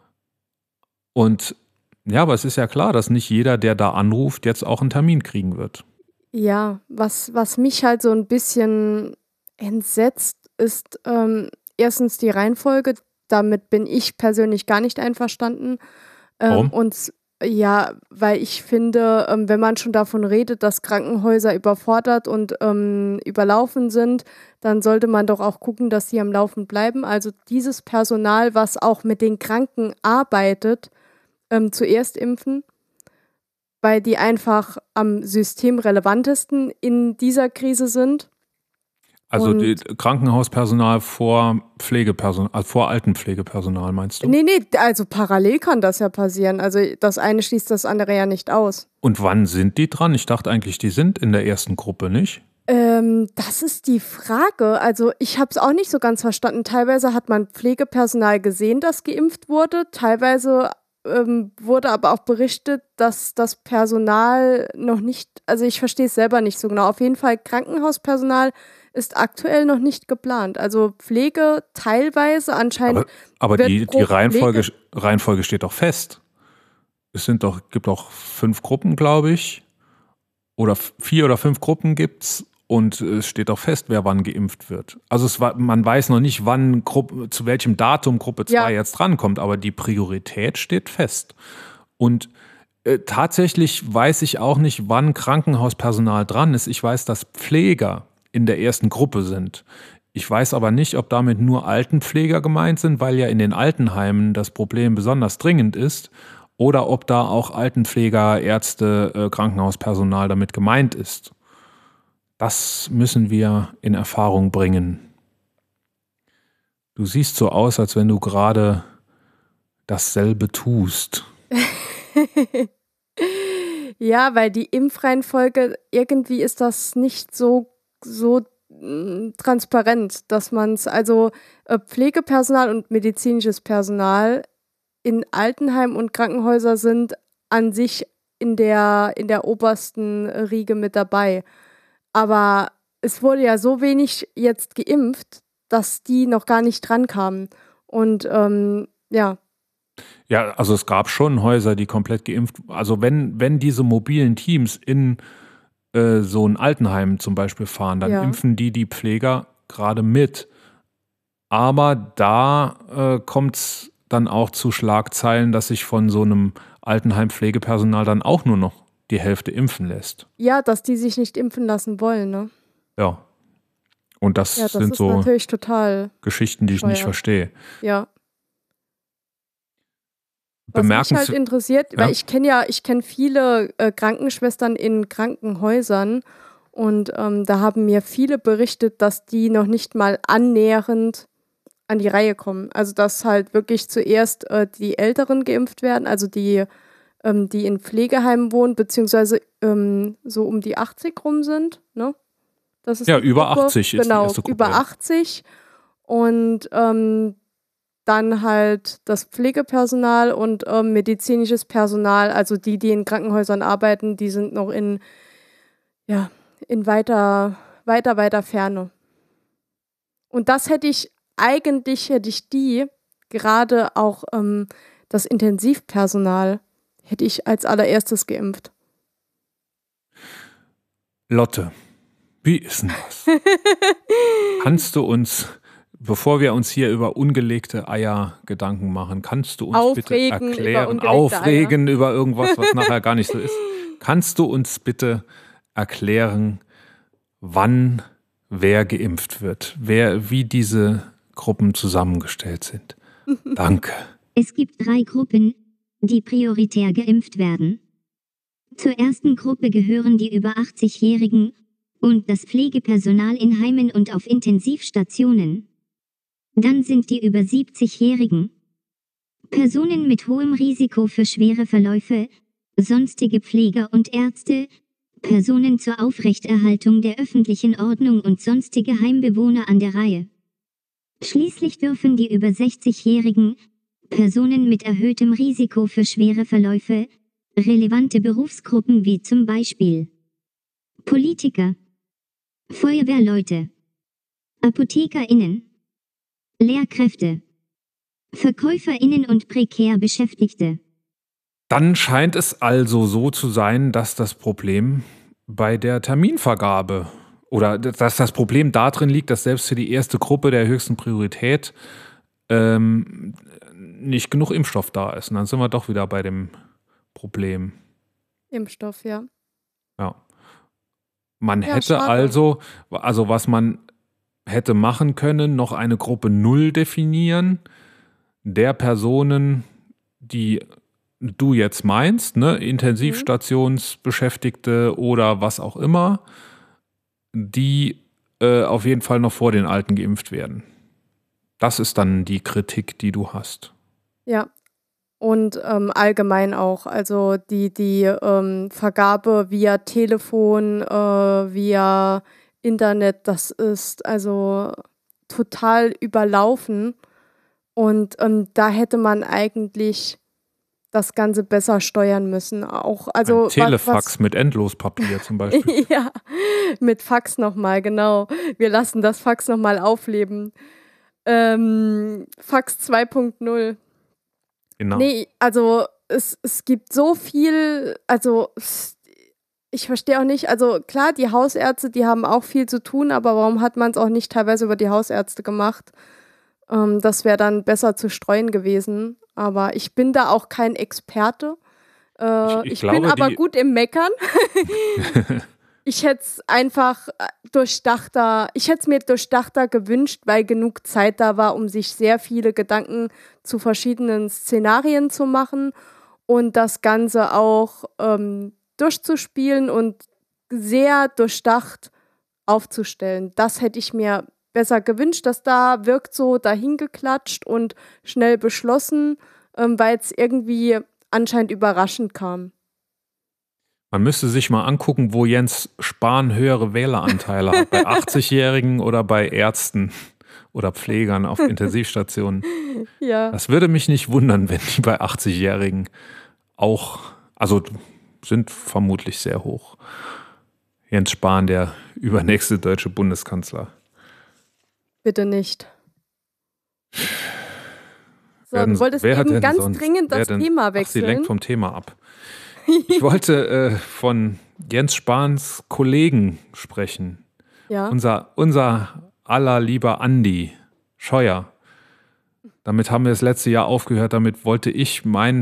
und ja, aber es ist ja klar, dass nicht jeder, der da anruft, jetzt auch einen Termin kriegen wird. Ja, was mich halt so ein bisschen entsetzt, ist erstens die Reihenfolge. Damit bin ich persönlich gar nicht einverstanden. Warum? Und ja, weil ich finde, wenn man schon davon redet, dass Krankenhäuser überfordert und überlaufen sind, dann sollte man doch auch gucken, dass sie am Laufen bleiben. Also dieses Personal, was auch mit den Kranken arbeitet, zuerst impfen, weil die einfach am systemrelevantesten in dieser Krise sind. Also die Krankenhauspersonal vor Pflegepersonal, also vor Altenpflegepersonal, meinst du? Nee, also parallel kann das ja passieren. Also das eine schließt das andere ja nicht aus. Und wann sind die dran? Ich dachte eigentlich, die sind in der ersten Gruppe, nicht? Das ist die Frage. Also ich habe es auch nicht so ganz verstanden. Teilweise hat man Pflegepersonal gesehen, das geimpft wurde. Teilweise wurde aber auch berichtet, dass das Personal noch nicht, also ich verstehe es selber nicht so genau. Auf jeden Fall Krankenhauspersonal ist aktuell noch nicht geplant. Also Pflege teilweise anscheinend. Aber die Reihenfolge steht doch fest. Gibt doch 5 Gruppen, glaube ich. Oder 4 oder 5 Gruppen gibt's. Und es steht auch fest, wer wann geimpft wird. Also man weiß noch nicht, zu welchem Datum Gruppe 2 jetzt drankommt, aber die Priorität steht fest. Und tatsächlich weiß ich auch nicht, wann Krankenhauspersonal dran ist. Ich weiß, dass Pfleger in der ersten Gruppe sind. Ich weiß aber nicht, ob damit nur Altenpfleger gemeint sind, weil ja in den Altenheimen das Problem besonders dringend ist, oder ob da auch Altenpfleger, Ärzte, Krankenhauspersonal damit gemeint ist. Das müssen wir in Erfahrung bringen. Du siehst so aus, als wenn du gerade dasselbe tust. Ja, weil die Impfreihenfolge, irgendwie ist das nicht so transparent, dass man es, also Pflegepersonal und medizinisches Personal in Altenheimen und Krankenhäusern sind an sich in der obersten Riege mit dabei. Aber es wurde ja so wenig jetzt geimpft, dass die noch gar nicht dran kamen. Und ja. Ja, also es gab schon Häuser, die komplett geimpft, also wenn diese mobilen Teams in so ein Altenheim zum Beispiel fahren, dann impfen die Pfleger gerade mit. Aber da kommt es dann auch zu Schlagzeilen, dass sich von so einem Altenheim-Pflegepersonal dann auch nur noch die Hälfte impfen lässt. Ja, dass die sich nicht impfen lassen wollen, ne? Ja. Und das sind so natürlich total Geschichten, die ich nicht verstehe. Ja. Was mich halt interessiert, weil ich kenne viele Krankenschwestern in Krankenhäusern und da haben mir viele berichtet, dass die noch nicht mal annähernd an die Reihe kommen. Also dass halt wirklich zuerst die Älteren geimpft werden, also die in Pflegeheimen wohnen, beziehungsweise so um die 80 rum sind, ne? Das ist über Gruppe. 80 ist die erste Gruppe. Über 80 und dann halt das Pflegepersonal und medizinisches Personal, also die in Krankenhäusern arbeiten, die sind noch in weiter Ferne. Und das hätte ich die, gerade auch das Intensivpersonal, hätte ich als allererstes geimpft. Lotte, wie ist denn das? Kannst du uns, bevor wir uns hier über ungelegte Eier Gedanken machen, kannst du uns bitte erklären, aufregen über irgendwas, was nachher gar nicht so ist. Kannst du uns bitte erklären, wann wer geimpft wird, wie diese Gruppen zusammengestellt sind? Danke. Es gibt 3 Gruppen, die prioritär geimpft werden. Zur ersten Gruppe gehören die über 80-Jährigen und das Pflegepersonal in Heimen und auf Intensivstationen. Dann sind die über 70-Jährigen, Personen mit hohem Risiko für schwere Verläufe, sonstige Pfleger und Ärzte, Personen zur Aufrechterhaltung der öffentlichen Ordnung und sonstige Heimbewohner an der Reihe. Schließlich dürfen die über 60-Jährigen, Personen mit erhöhtem Risiko für schwere Verläufe, relevante Berufsgruppen wie zum Beispiel Politiker, Feuerwehrleute, ApothekerInnen, Lehrkräfte, VerkäuferInnen und prekär Beschäftigte. Dann scheint es also so zu sein, dass das Problem bei der Terminvergabe oder dass das Problem darin liegt, dass selbst für die erste Gruppe der höchsten Priorität nicht genug Impfstoff da ist. Und dann sind wir doch wieder bei dem Problem. Impfstoff, ja. Ja. Man hätte also was man hätte machen können, noch eine Gruppe 0 definieren, der Personen, die du jetzt meinst, ne, Intensivstationsbeschäftigte oder was auch immer, die auf jeden Fall noch vor den Alten geimpft werden. Das ist dann die Kritik, die du hast. Ja, und allgemein auch, also die Vergabe via Telefon, via Internet, das ist also total überlaufen und da hätte man eigentlich das Ganze besser steuern müssen. Auch, also ein Telefax mit Endlospapier zum Beispiel. Ja, mit Fax nochmal, genau. Wir lassen das Fax nochmal aufleben. Fax 2.0. Genau. Nee, also es gibt so viel, also ich verstehe auch nicht, also klar, die Hausärzte, die haben auch viel zu tun, aber warum hat man es auch nicht teilweise über die Hausärzte gemacht? Das wäre dann besser zu streuen gewesen. Aber ich bin da auch kein Experte. Ich glaube, bin aber gut im Meckern. Ich hätte es einfach mir durchdachter gewünscht, weil genug Zeit da war, um sich sehr viele Gedanken zu verschiedenen Szenarien zu machen und das Ganze auch durchzuspielen und sehr durchdacht aufzustellen. Das hätte ich mir besser gewünscht, dass da wirkt so dahingeklatscht und schnell beschlossen, weil es irgendwie anscheinend überraschend kam. Man müsste sich mal angucken, wo Jens Spahn höhere Wähleranteile hat, bei 80-Jährigen oder bei Ärzten oder Pflegern auf Intensivstationen. Ja. Das würde mich nicht wundern, wenn die bei 80-Jährigen auch, also sind vermutlich sehr hoch. Jens Spahn, der übernächste deutsche Bundeskanzler. Bitte nicht. So, du wolltest eben ganz dringend das Thema wechseln. Ach, sie lenkt vom Thema ab. Ich wollte von Jens Spahns Kollegen sprechen. Ja. Unser aller lieber Andi Scheuer. Damit haben wir das letzte Jahr aufgehört. Damit wollte ich meinen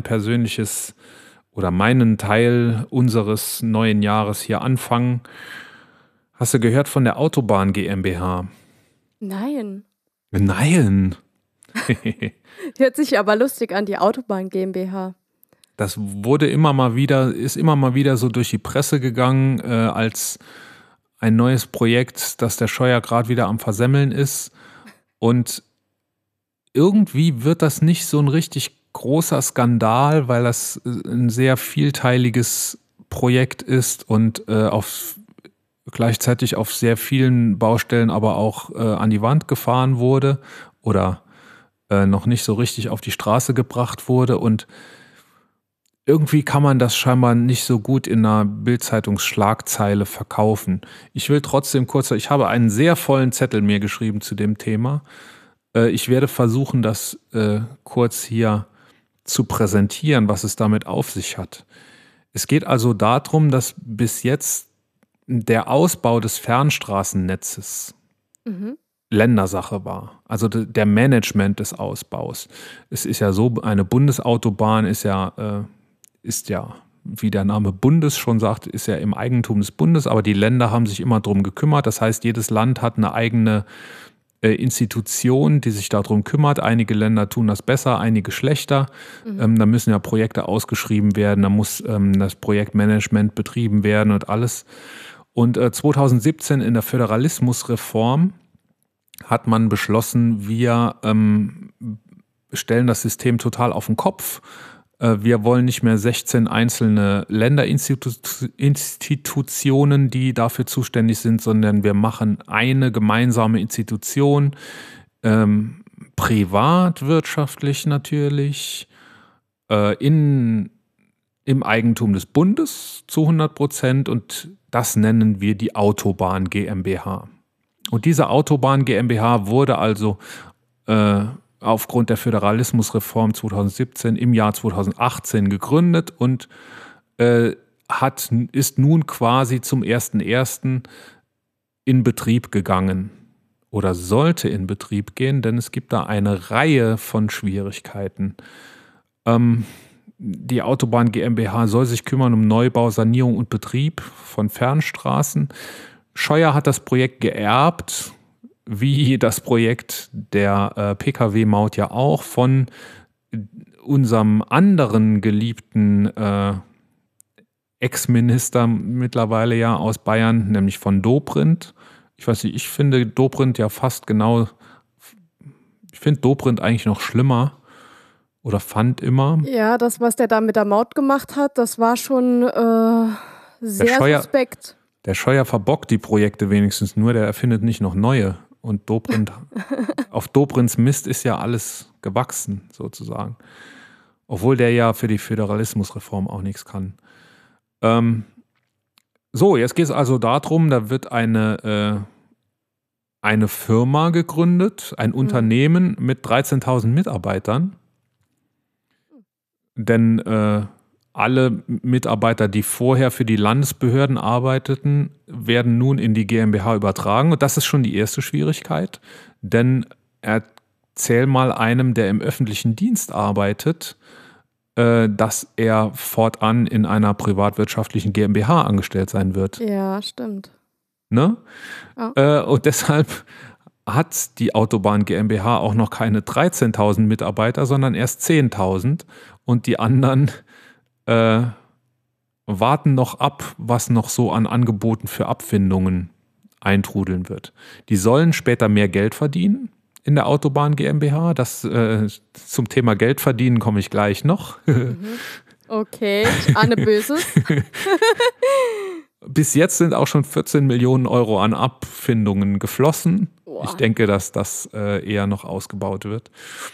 Teil unseres neuen Jahres hier anfangen. Hast du gehört von der Autobahn GmbH? Nein. Nein. Hört sich aber lustig an, die Autobahn GmbH. Das ist immer mal wieder so durch die Presse gegangen, als ein neues Projekt, das der Scheuer gerade wieder am Versemmeln ist. Und irgendwie wird das nicht so ein richtig großer Skandal, weil das ein sehr vielteiliges Projekt ist und gleichzeitig auf sehr vielen Baustellen aber auch an die Wand gefahren wurde oder noch nicht so richtig auf die Straße gebracht wurde. Und irgendwie kann man das scheinbar nicht so gut in einer Bild-Zeitungs-Schlagzeile verkaufen. Ich will trotzdem ich habe einen sehr vollen Zettel mir geschrieben zu dem Thema. Ich werde versuchen, das kurz hier zu präsentieren, was es damit auf sich hat. Es geht also darum, dass bis jetzt der Ausbau des Fernstraßennetzes Ländersache war. Also der Management des Ausbaus. Es ist ja so, eine Bundesautobahn ist ja, wie der Name Bundes schon sagt, ist ja im Eigentum des Bundes, aber die Länder haben sich immer drum gekümmert. Das heißt, jedes Land hat eine eigene Institution, die sich darum kümmert. Einige Länder tun das besser, einige schlechter. Da müssen ja Projekte ausgeschrieben werden, da muss das Projektmanagement betrieben werden und alles. Und 2017 in der Föderalismusreform hat man beschlossen, wir stellen das System total auf den Kopf. Wir wollen nicht mehr 16 einzelne Länderinstitutionen, die dafür zuständig sind, sondern wir machen eine gemeinsame Institution, privatwirtschaftlich natürlich, im Eigentum des Bundes zu 100%, und das nennen wir die Autobahn GmbH. Und diese Autobahn GmbH wurde also aufgrund der Föderalismusreform 2017 im Jahr 2018 gegründet und ist nun quasi zum 1.1. in Betrieb gegangen oder sollte in Betrieb gehen, denn es gibt da eine Reihe von Schwierigkeiten. Die Autobahn GmbH soll sich kümmern um Neubau, Sanierung und Betrieb von Fernstraßen. Scheuer hat das Projekt geerbt, wie das Projekt der Pkw-Maut ja auch, von unserem anderen geliebten Ex-Minister mittlerweile ja aus Bayern, nämlich von Dobrindt. Ich weiß nicht, ich finde Dobrindt ja fast genau, ich finde Dobrindt eigentlich noch schlimmer oder fand immer. Ja, das, was der da mit der Maut gemacht hat, das war schon sehr suspekt. Der Scheuer verbockt die Projekte wenigstens nur, der erfindet nicht noch neue. Und auf Dobrindts Mist ist ja alles gewachsen, sozusagen. Obwohl der ja für die Föderalismusreform auch nichts kann. Jetzt geht es also darum, da wird eine Firma gegründet, ein Unternehmen mit 13.000 Mitarbeitern. Denn alle Mitarbeiter, die vorher für die Landesbehörden arbeiteten, werden nun in die GmbH übertragen. Und das ist schon die erste Schwierigkeit. Denn erzähl mal einem, der im öffentlichen Dienst arbeitet, dass er fortan in einer privatwirtschaftlichen GmbH angestellt sein wird. Ja, stimmt. Ne? Ja. Und deshalb hat die Autobahn GmbH auch noch keine 13.000 Mitarbeiter, sondern erst 10.000. Und die anderen warten noch ab, was noch so an Angeboten für Abfindungen eintrudeln wird. Die sollen später mehr Geld verdienen in der Autobahn GmbH. Zum Thema Geld verdienen komme ich gleich noch. Okay, ich ahne Böses. Bis jetzt sind auch schon 14 Millionen Euro an Abfindungen geflossen. Boah. Ich denke, dass das eher noch ausgebaut wird.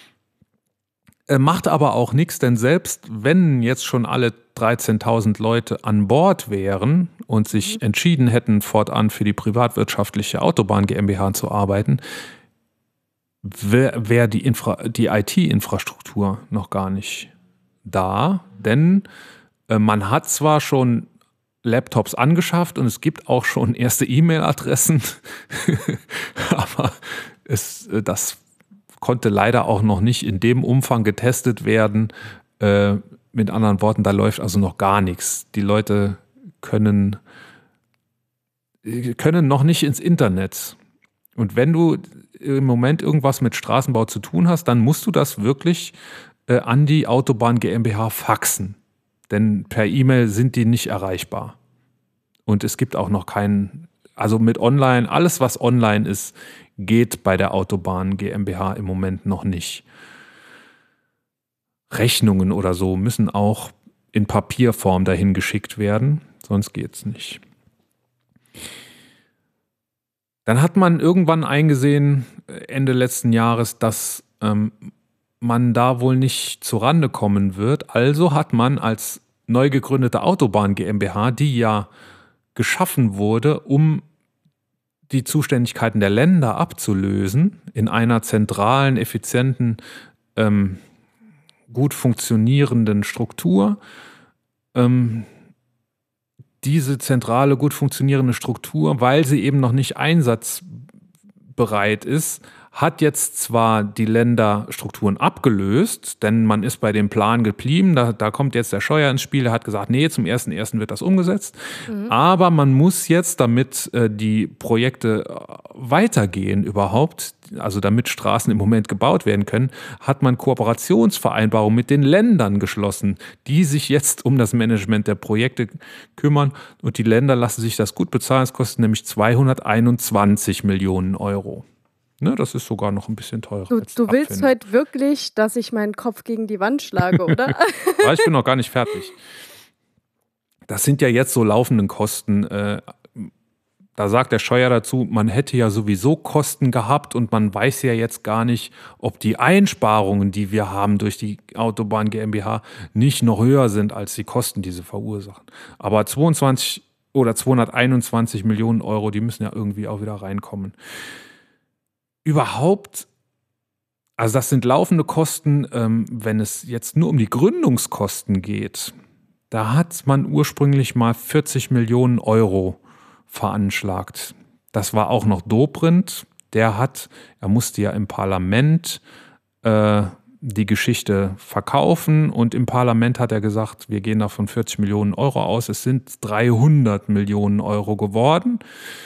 Macht aber auch nichts, denn selbst wenn jetzt schon alle 13.000 Leute an Bord wären und sich entschieden hätten, fortan für die privatwirtschaftliche Autobahn GmbH zu arbeiten, wäre die IT-Infrastruktur noch gar nicht da. Denn man hat zwar schon Laptops angeschafft und es gibt auch schon erste E-Mail-Adressen, aber das konnte leider auch noch nicht in dem Umfang getestet werden. Mit anderen Worten, da läuft also noch gar nichts. Die Leute können noch nicht ins Internet. Und wenn du im Moment irgendwas mit Straßenbau zu tun hast, dann musst du das wirklich an die Autobahn GmbH faxen. Denn per E-Mail sind die nicht erreichbar. Und es gibt auch noch keinen, also mit Online, alles was online ist, geht bei der Autobahn GmbH im Moment noch nicht. Rechnungen oder so müssen auch in Papierform dahin geschickt werden, sonst geht's nicht. Dann hat man irgendwann eingesehen, Ende letzten Jahres, dass man da wohl nicht zurande kommen wird. Also hat man als neu gegründete Autobahn GmbH, die ja geschaffen wurde, um die Zuständigkeiten der Länder abzulösen, in einer zentralen, effizienten, gut funktionierenden Struktur. Diese zentrale, gut funktionierende Struktur, weil sie eben noch nicht einsatzbereit ist, hat jetzt zwar die Länderstrukturen abgelöst, denn man ist bei dem Plan geblieben, da kommt jetzt der Scheuer ins Spiel, der hat gesagt, nee, zum 1.1. wird das umgesetzt, aber man muss jetzt, damit die Projekte weitergehen überhaupt, also damit Straßen im Moment gebaut werden können, hat man Kooperationsvereinbarungen mit den Ländern geschlossen, die sich jetzt um das Management der Projekte kümmern und die Länder lassen sich das gut bezahlen, es kostet nämlich 221 Millionen Euro. Ne, das ist sogar noch ein bisschen teurer. Du willst heute wirklich, dass ich meinen Kopf gegen die Wand schlage, oder? Aber ich bin noch gar nicht fertig. Das sind ja jetzt so laufenden Kosten. Da sagt der Scheuer dazu, man hätte ja sowieso Kosten gehabt und man weiß ja jetzt gar nicht, ob die Einsparungen, die wir haben durch die Autobahn GmbH, nicht noch höher sind als die Kosten, die sie verursachen. Aber 22 oder 221 Millionen Euro, die müssen ja irgendwie auch wieder reinkommen. Überhaupt, also das sind laufende Kosten, wenn es jetzt nur um die Gründungskosten geht, da hat man ursprünglich mal 40 Millionen Euro veranschlagt. Das war auch noch Dobrindt, er musste ja im Parlament die Geschichte verkaufen und im Parlament hat er gesagt, wir gehen da von 40 Millionen Euro aus, es sind 300 Millionen Euro geworden.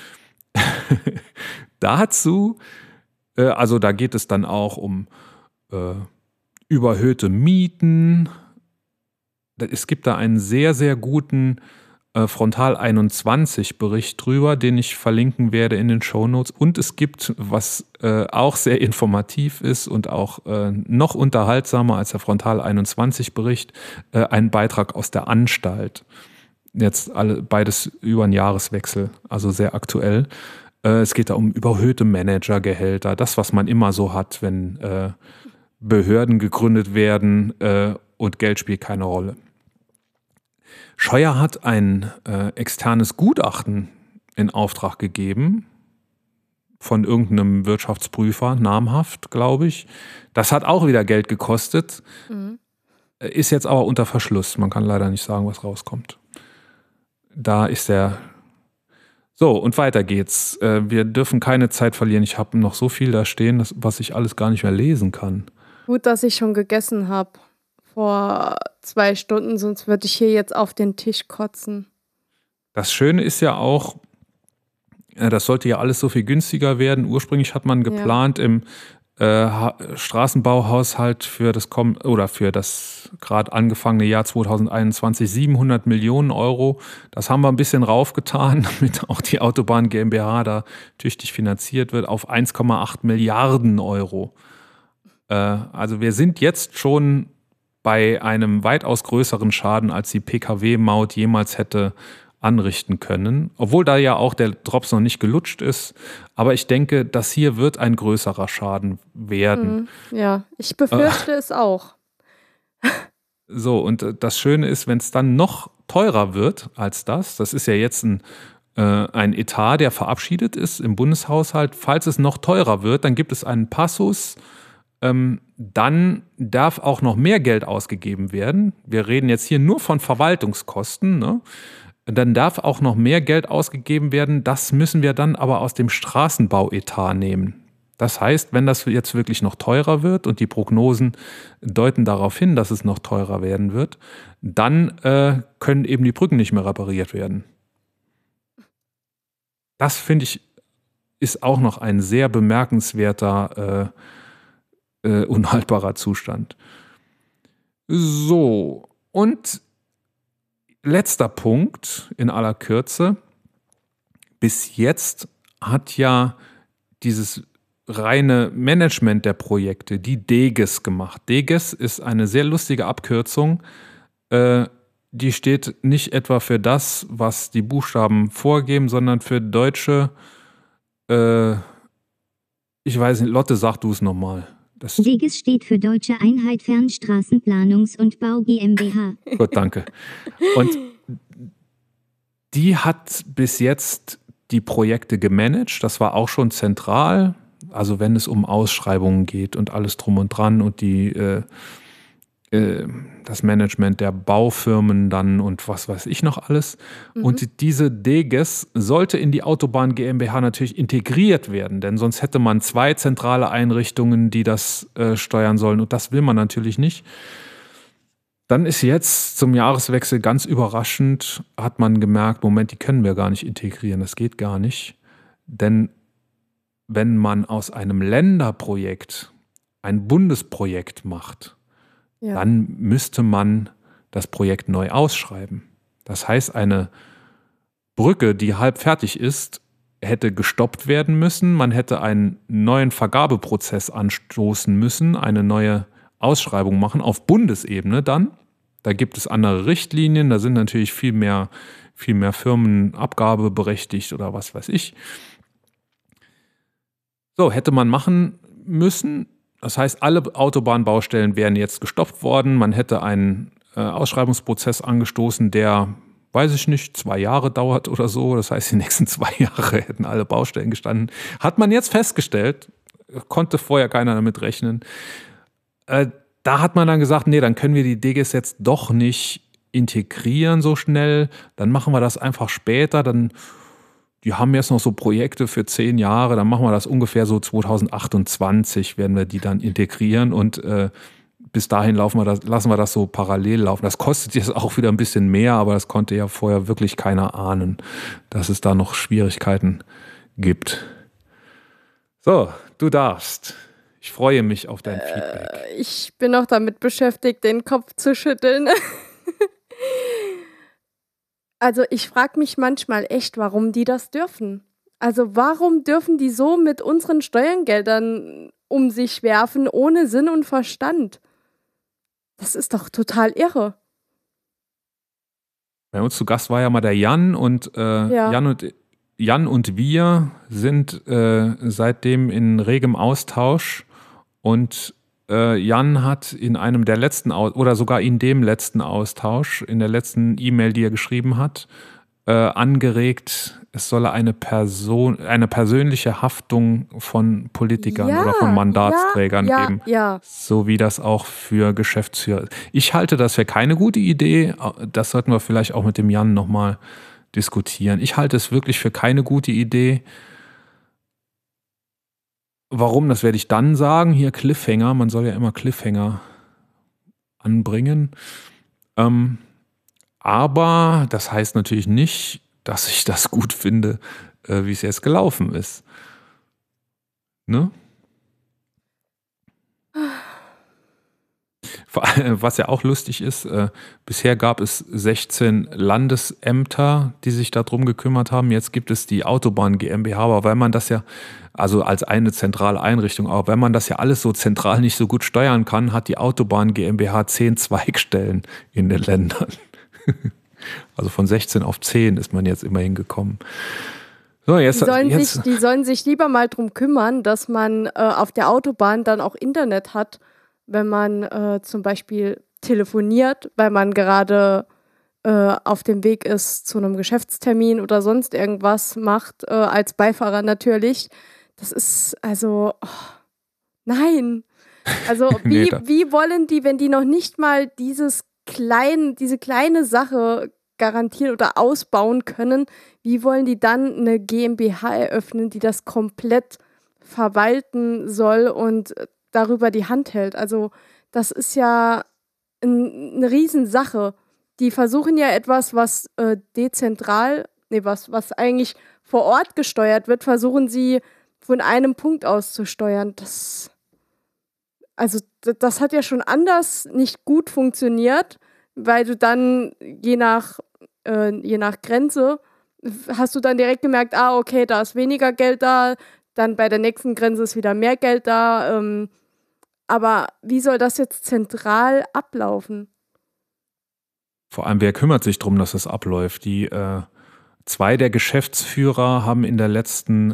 Dazu also da geht es dann auch um überhöhte Mieten. Es gibt da einen sehr, sehr guten Frontal 21 Bericht drüber, den ich verlinken werde in den Shownotes. Und es gibt, was auch sehr informativ ist und auch noch unterhaltsamer als der Frontal 21 Bericht, einen Beitrag aus der Anstalt. Jetzt beides über einen Jahreswechsel, also sehr aktuell. Es geht da um überhöhte Managergehälter, das, was man immer so hat, wenn Behörden gegründet werden und Geld spielt keine Rolle. Scheuer hat ein externes Gutachten in Auftrag gegeben von irgendeinem Wirtschaftsprüfer, namhaft, glaube ich. Das hat auch wieder Geld gekostet, ist jetzt aber unter Verschluss. Man kann leider nicht sagen, was rauskommt. Da ist der... So, und weiter geht's. Wir dürfen keine Zeit verlieren. Ich habe noch so viel da stehen, was ich alles gar nicht mehr lesen kann. Gut, dass ich schon gegessen habe. Vor 2 Stunden, sonst würde ich hier jetzt auf den Tisch kotzen. Das Schöne ist ja auch, das sollte ja alles so viel günstiger werden. Ursprünglich hat man geplant, im Straßenbauhaushalt für das gerade angefangene Jahr 2021 700 Millionen Euro. Das haben wir ein bisschen raufgetan, damit auch die Autobahn GmbH da tüchtig finanziert wird, auf 1,8 Milliarden Euro. Also wir sind jetzt schon bei einem weitaus größeren Schaden, als die Pkw-Maut jemals hätte anrichten können. Obwohl da ja auch der Drops noch nicht gelutscht ist. Aber ich denke, das hier wird ein größerer Schaden werden. Ja, ich befürchte es auch. So, und das Schöne ist, wenn es dann noch teurer wird als das ist ja jetzt ein Etat, der verabschiedet ist im Bundeshaushalt. Falls es noch teurer wird, dann gibt es einen Passus, dann darf auch noch mehr Geld ausgegeben werden. Wir reden jetzt hier nur von Verwaltungskosten, ne? Dann darf auch noch mehr Geld ausgegeben werden. Das müssen wir dann aber aus dem Straßenbauetat nehmen. Das heißt, wenn das jetzt wirklich noch teurer wird und die Prognosen deuten darauf hin, dass es noch teurer werden wird, dann können eben die Brücken nicht mehr repariert werden. Das, finde ich, ist auch noch ein sehr bemerkenswerter unhaltbarer Zustand. So, und letzter Punkt in aller Kürze. Bis jetzt hat ja dieses reine Management der Projekte, die DEGES gemacht. DEGES ist eine sehr lustige Abkürzung. Die steht nicht etwa für das, was die Buchstaben vorgeben, sondern für deutsche, ich weiß nicht, Lotte, sag du es nochmal. DEGES steht für Deutsche Einheit Fernstraßenplanungs- und Bau GmbH. Gut, danke. Und die hat bis jetzt die Projekte gemanagt. Das war auch schon zentral. Also wenn es um Ausschreibungen geht und alles drum und dran und das Management der Baufirmen dann und was weiß ich noch alles. Und diese DEGES sollte in die Autobahn GmbH natürlich integriert werden, denn sonst hätte man 2 zentrale Einrichtungen, die das steuern sollen, und das will man natürlich nicht. Dann ist jetzt zum Jahreswechsel ganz überraschend, hat man gemerkt, Moment, die können wir gar nicht integrieren, das geht gar nicht. Denn wenn man aus einem Länderprojekt ein Bundesprojekt macht, dann müsste man das Projekt neu ausschreiben. Das heißt, eine Brücke, die halb fertig ist, hätte gestoppt werden müssen. Man hätte einen neuen Vergabeprozess anstoßen müssen, eine neue Ausschreibung machen auf Bundesebene dann. Da gibt es andere Richtlinien, da sind natürlich viel mehr Firmen abgabeberechtigt oder was weiß ich. So, hätte man machen müssen. Das heißt, alle Autobahnbaustellen wären jetzt gestoppt worden. Man hätte einen Ausschreibungsprozess angestoßen, der, weiß ich nicht, 2 Jahre dauert oder so. Das heißt, die nächsten 2 Jahre hätten alle Baustellen gestanden. Hat man jetzt festgestellt, konnte vorher keiner damit rechnen. Da hat man dann gesagt, nee, dann können wir die DEGES jetzt doch nicht integrieren so schnell. Dann machen wir das einfach später. Die haben jetzt noch so Projekte für 10 Jahre, dann machen wir das ungefähr so 2028, werden wir die dann integrieren, und bis dahin lassen wir das so parallel laufen. Das kostet jetzt auch wieder ein bisschen mehr, aber das konnte ja vorher wirklich keiner ahnen, dass es da noch Schwierigkeiten gibt. So, du darfst. Ich freue mich auf dein Feedback. Ich bin noch damit beschäftigt, den Kopf zu schütteln. Also ich frage mich manchmal echt, warum die das dürfen. Also warum dürfen die so mit unseren Steuergeldern um sich werfen, ohne Sinn und Verstand? Das ist doch total irre. Bei uns zu Gast war ja mal der Jan, und Jan und wir sind seitdem in regem Austausch, und Jan hat in einem der letzten oder sogar in dem letzten Austausch, in der letzten E-Mail, die er geschrieben hat, angeregt, es solle eine persönliche Haftung von Politikern oder von Mandatsträgern geben. Ja. So wie das auch für Geschäftsführer ist. Ich halte das für keine gute Idee. Das sollten wir vielleicht auch mit dem Jan nochmal diskutieren. Ich halte es wirklich für keine gute Idee. Warum, das werde ich dann sagen. Hier Cliffhanger, man soll ja immer Cliffhanger anbringen. Aber das heißt natürlich nicht, dass ich das gut finde, wie es jetzt gelaufen ist. Ne? Was ja auch lustig ist, bisher gab es 16 Landesämter, die sich darum gekümmert haben. Jetzt gibt es die Autobahn GmbH, aber weil man das ja, also als eine zentrale Einrichtung, aber wenn man das ja alles so zentral nicht so gut steuern kann, hat die Autobahn GmbH 10 Zweigstellen in den Ländern. Also von 16 auf 10 ist man jetzt immerhin gekommen. So, die sollen sich lieber mal drum kümmern, dass man auf der Autobahn dann auch Internet hat, wenn man zum Beispiel telefoniert, weil man gerade auf dem Weg ist zu einem Geschäftstermin oder sonst irgendwas macht, als Beifahrer natürlich. Das ist also, nein. Also wie wollen die, wenn die noch nicht mal diese kleine Sache garantieren oder ausbauen können, wie wollen die dann eine GmbH eröffnen, die das komplett verwalten soll und darüber die Hand hält? Also das ist ja eine Riesensache. Die versuchen ja etwas, was was eigentlich vor Ort gesteuert wird, versuchen sie von einem Punkt aus zu steuern. Das hat ja schon anders nicht gut funktioniert, weil du dann je nach Grenze hast du dann direkt gemerkt, okay, da ist weniger Geld da, dann bei der nächsten Grenze ist wieder mehr Geld da. Aber wie soll das jetzt zentral ablaufen? Vor allem, wer kümmert sich darum, dass das abläuft? Die 2 der Geschäftsführer haben in der letzten,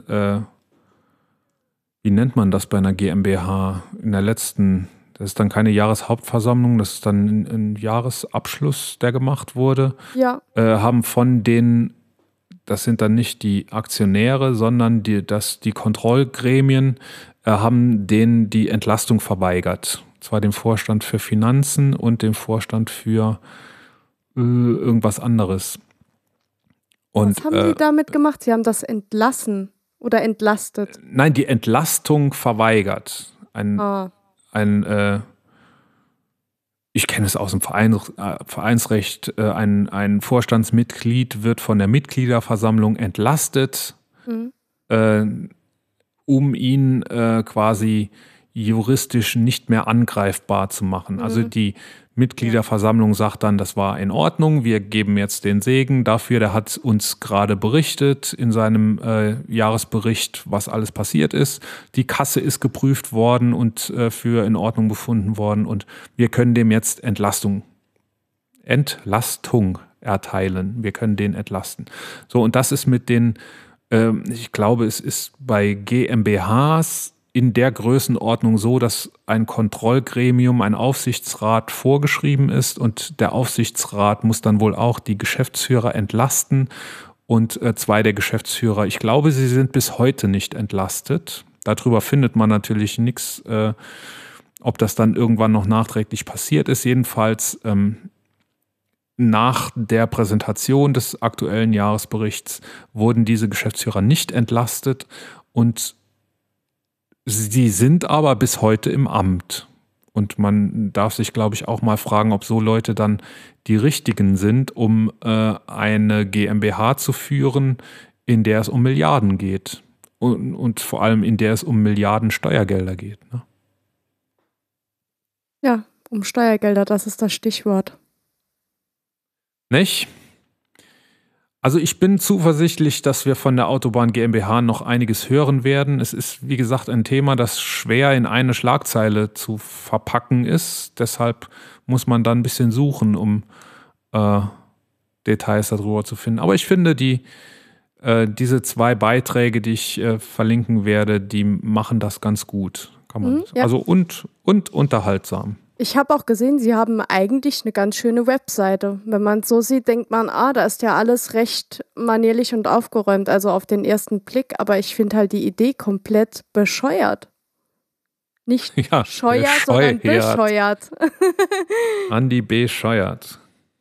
wie nennt man das bei einer GmbH? Das ist dann keine Jahreshauptversammlung, das ist dann ein Jahresabschluss, der gemacht wurde. Ja. Haben von denen, das sind dann nicht die Aktionäre, sondern die Kontrollgremien, haben denen die Entlastung verweigert. Und zwar dem Vorstand für Finanzen und dem Vorstand für irgendwas anderes. Und, was haben die damit gemacht? Sie haben das entlassen oder entlastet? Nein, die Entlastung verweigert. Ich kenne es aus dem Vereinsrecht, ein Vorstandsmitglied wird von der Mitgliederversammlung entlastet, um ihn quasi juristisch nicht mehr angreifbar zu machen. Also die Mitgliederversammlung sagt dann, das war in Ordnung, wir geben jetzt den Segen dafür, der hat uns gerade berichtet in seinem Jahresbericht, was alles passiert ist. Die Kasse ist geprüft worden und für in Ordnung befunden worden und wir können dem jetzt Entlastung erteilen. Wir können den entlasten. So, und das ist mit den, ich glaube, es ist bei GmbHs in der Größenordnung so, dass ein Kontrollgremium, ein Aufsichtsrat vorgeschrieben ist und der Aufsichtsrat muss dann wohl auch die Geschäftsführer entlasten und 2 der Geschäftsführer, ich glaube, sie sind bis heute nicht entlastet. Darüber findet man natürlich nichts, ob das dann irgendwann noch nachträglich passiert ist. Jedenfalls nach der Präsentation des aktuellen Jahresberichts wurden diese Geschäftsführer nicht entlastet und sie sind aber bis heute im Amt. Und man darf sich, glaube ich, auch mal fragen, ob so Leute dann die richtigen sind, um eine GmbH zu führen, in der es um Milliarden geht. Und vor allem in der es um Milliarden Steuergelder geht. Ne? Ja, um Steuergelder, das ist das Stichwort. Nicht? Also ich bin zuversichtlich, dass wir von der Autobahn GmbH noch einiges hören werden. Es ist, wie gesagt, ein Thema, das schwer in eine Schlagzeile zu verpacken ist. Deshalb muss man dann ein bisschen suchen, um Details darüber zu finden. Aber ich finde, diese 2 Beiträge, die ich verlinken werde, die machen das ganz gut. Kann man, ja. Also und unterhaltsam. Ich habe auch gesehen, sie haben eigentlich eine ganz schöne Webseite. Wenn man es so sieht, denkt man, da ist ja alles recht manierlich und aufgeräumt, also auf den ersten Blick. Aber ich finde halt die Idee komplett bescheuert. Nicht scheuert, sondern bescheuert. Andi bescheuert.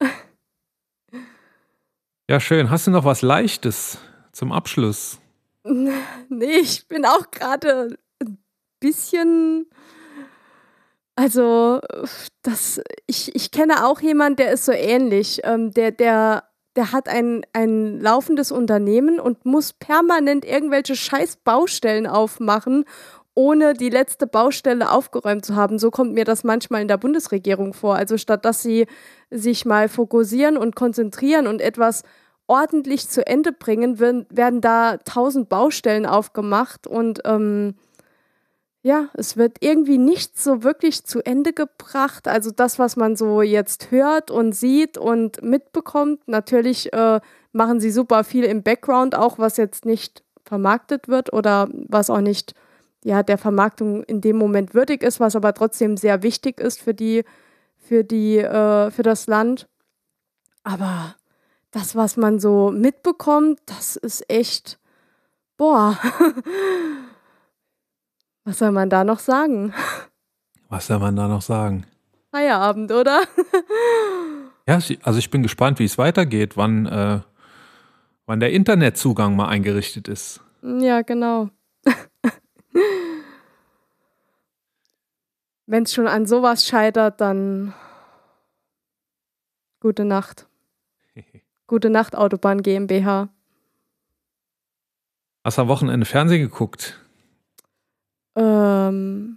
Ja, schön. Hast du noch was Leichtes zum Abschluss? Nee, ich bin auch gerade ein bisschen... Also, ich kenne auch jemanden, der ist so ähnlich. Der hat ein laufendes Unternehmen und muss permanent irgendwelche scheiß Baustellen aufmachen, ohne die letzte Baustelle aufgeräumt zu haben. So kommt mir das manchmal in der Bundesregierung vor. Also statt dass sie sich mal fokussieren und konzentrieren und etwas ordentlich zu Ende bringen, werden da 1000 Baustellen aufgemacht und es wird irgendwie nicht so wirklich zu Ende gebracht. Also das, was man so jetzt hört und sieht und mitbekommt, natürlich machen sie super viel im Background auch, was jetzt nicht vermarktet wird oder was auch nicht der Vermarktung in dem Moment würdig ist, was aber trotzdem sehr wichtig ist für das Land. Aber das, was man so mitbekommt, das ist echt, boah. Was soll man da noch sagen? Feierabend, oder? Ja, also ich bin gespannt, wie es weitergeht, wann der Internetzugang mal eingerichtet ist. Ja, genau. Wenn es schon an sowas scheitert, dann gute Nacht. Gute Nacht, Autobahn GmbH. Hast du am Wochenende Fernsehen geguckt? Wenn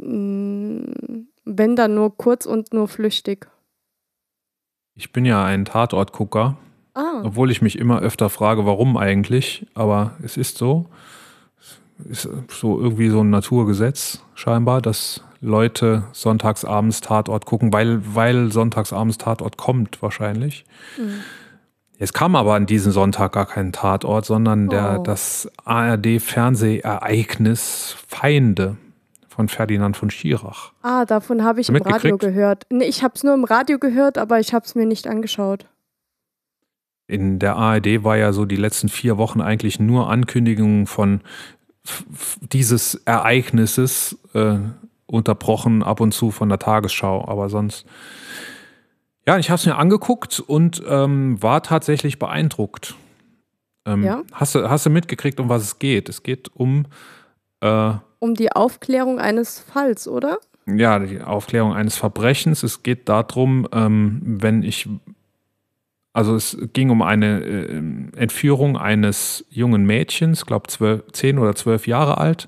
dann nur kurz und nur flüchtig. Ich bin ja ein Tatortgucker, obwohl ich mich immer öfter frage, warum eigentlich, aber es ist so. Es ist so irgendwie so ein Naturgesetz scheinbar, dass Leute sonntagsabends Tatort gucken, weil sonntagsabends Tatort kommt wahrscheinlich. Mhm. Es kam aber an diesem Sonntag gar kein Tatort, sondern das ARD-Fernsehereignis Feinde von Ferdinand von Schirach. Davon habe ich im Radio gehört. Nee, ich habe es nur im Radio gehört, aber ich habe es mir nicht angeschaut. In der ARD war ja so die letzten 4 Wochen eigentlich nur Ankündigungen von dieses Ereignisses, unterbrochen ab und zu von der Tagesschau, aber sonst... Ja, ich habe es mir angeguckt und war tatsächlich beeindruckt. Hast du mitgekriegt, um was es geht? Es geht um die Aufklärung eines Falls, oder? Ja, die Aufklärung eines Verbrechens. Es geht darum, es ging um eine Entführung eines jungen Mädchens, ich glaube 10 oder 12 Jahre alt.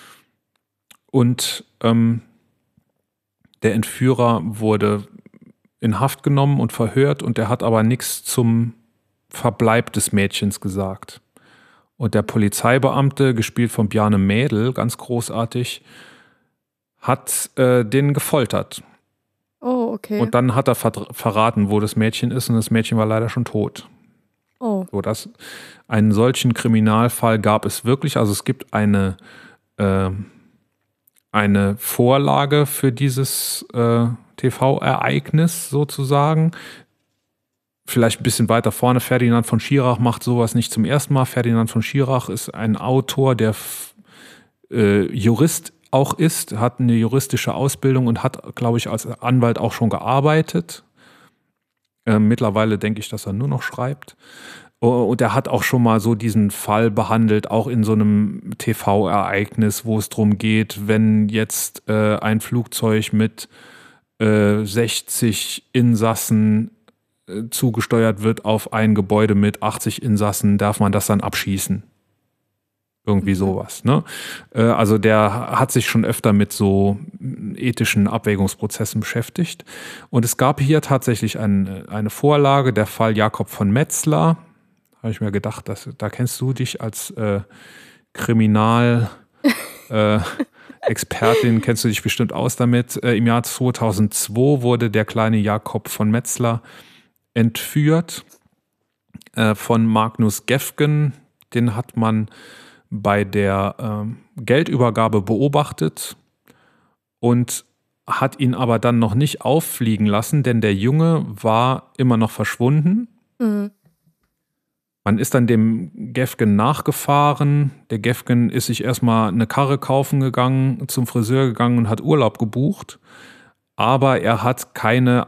Und der Entführer wurde in Haft genommen und verhört und er hat aber nichts zum Verbleib des Mädchens gesagt. Und der Polizeibeamte, gespielt von Bjarne Mädel, ganz großartig, hat den gefoltert. Oh, okay. Und dann hat er verraten, wo das Mädchen ist und das Mädchen war leider schon tot. Oh. So, einen solchen Kriminalfall gab es wirklich. Also es gibt eine Vorlage für dieses TV-Ereignis sozusagen. Vielleicht ein bisschen weiter vorne, Ferdinand von Schirach macht sowas nicht zum ersten Mal. Ferdinand von Schirach ist ein Autor, der Jurist auch ist, hat eine juristische Ausbildung und hat, glaube ich, als Anwalt auch schon gearbeitet. Mittlerweile denke ich, dass er nur noch schreibt. Und er hat auch schon mal so diesen Fall behandelt, auch in so einem TV-Ereignis, wo es darum geht, wenn jetzt ein Flugzeug mit 60 Insassen zugesteuert wird auf ein Gebäude mit 80 Insassen, darf man das dann abschießen. Irgendwie sowas. Ne? Also der hat sich schon öfter mit so ethischen Abwägungsprozessen beschäftigt. Und es gab hier tatsächlich eine Vorlage, der Fall Jakob von Metzler. Habe ich mir gedacht, da kennst du dich als Expertin, kennst du dich bestimmt aus damit. Im Jahr 2002 wurde der kleine Jakob von Metzler entführt von Magnus Gefgen. Den hat man bei der Geldübergabe beobachtet und hat ihn aber dann noch nicht auffliegen lassen, denn der Junge war immer noch verschwunden. Mhm. Man ist dann dem Gefgen nachgefahren. Der Gefgen ist sich erstmal eine Karre kaufen gegangen, zum Friseur gegangen und hat Urlaub gebucht. Aber er hat keine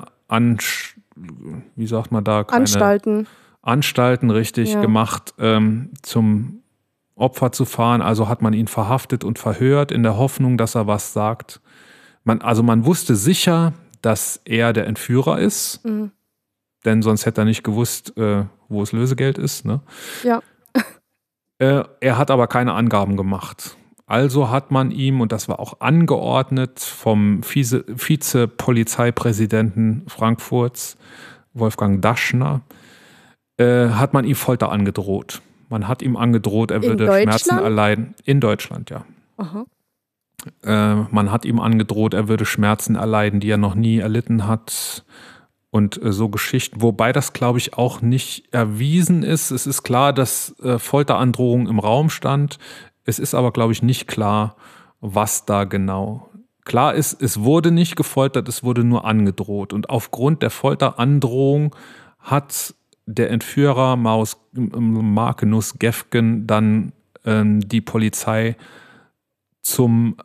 Anstalten richtig gemacht, zum Opfer zu fahren. Also hat man ihn verhaftet und verhört in der Hoffnung, dass er was sagt. Man wusste sicher, dass er der Entführer ist. Mhm. Denn sonst hätte er nicht gewusst, wo das Lösegeld ist. Ne? Ja. Er hat aber keine Angaben gemacht. Also hat man ihm, und das war auch angeordnet vom Vizepolizeipräsidenten Frankfurts, Wolfgang Daschner, hat man ihm Folter angedroht. Man hat ihm angedroht, er würde Schmerzen erleiden. In Deutschland, ja. Aha. Man hat ihm angedroht, er würde Schmerzen erleiden, die er noch nie erlitten hat. Und so Geschichten, wobei das, glaube ich, auch nicht erwiesen ist. Es ist klar, dass Folterandrohung im Raum stand. Es ist aber, glaube ich, nicht klar, was da genau. Klar ist, es wurde nicht gefoltert, es wurde nur angedroht. Und aufgrund der Folterandrohung hat der Entführer Markenus Gefgen dann die Polizei zum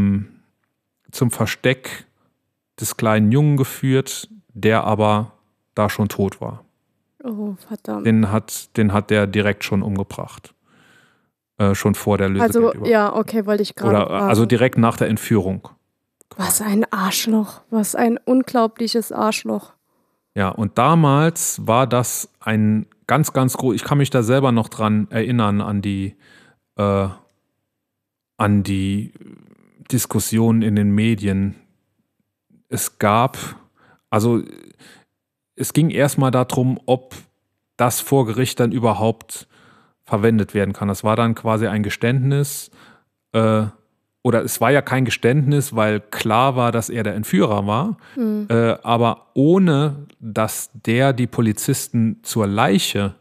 Versteck des kleinen Jungen geführt, der aber da schon tot war. Oh, verdammt. Den hat der direkt schon umgebracht. Schon vor der Lösegeld. Also, ja, okay, wollte ich gerade fragen. Also direkt nach der Entführung. Was ein Arschloch. Was ein unglaubliches Arschloch. Ja, und damals war das ein ganz, ganz groß. Ich kann mich da selber noch dran erinnern an die Diskussionen in den Medien. Es ging erstmal darum, ob das vor Gericht dann überhaupt verwendet werden kann. Das war dann quasi ein Geständnis, oder es war ja kein Geständnis, weil klar war, dass er der Entführer war, aber ohne, dass der die Polizisten zur Leiche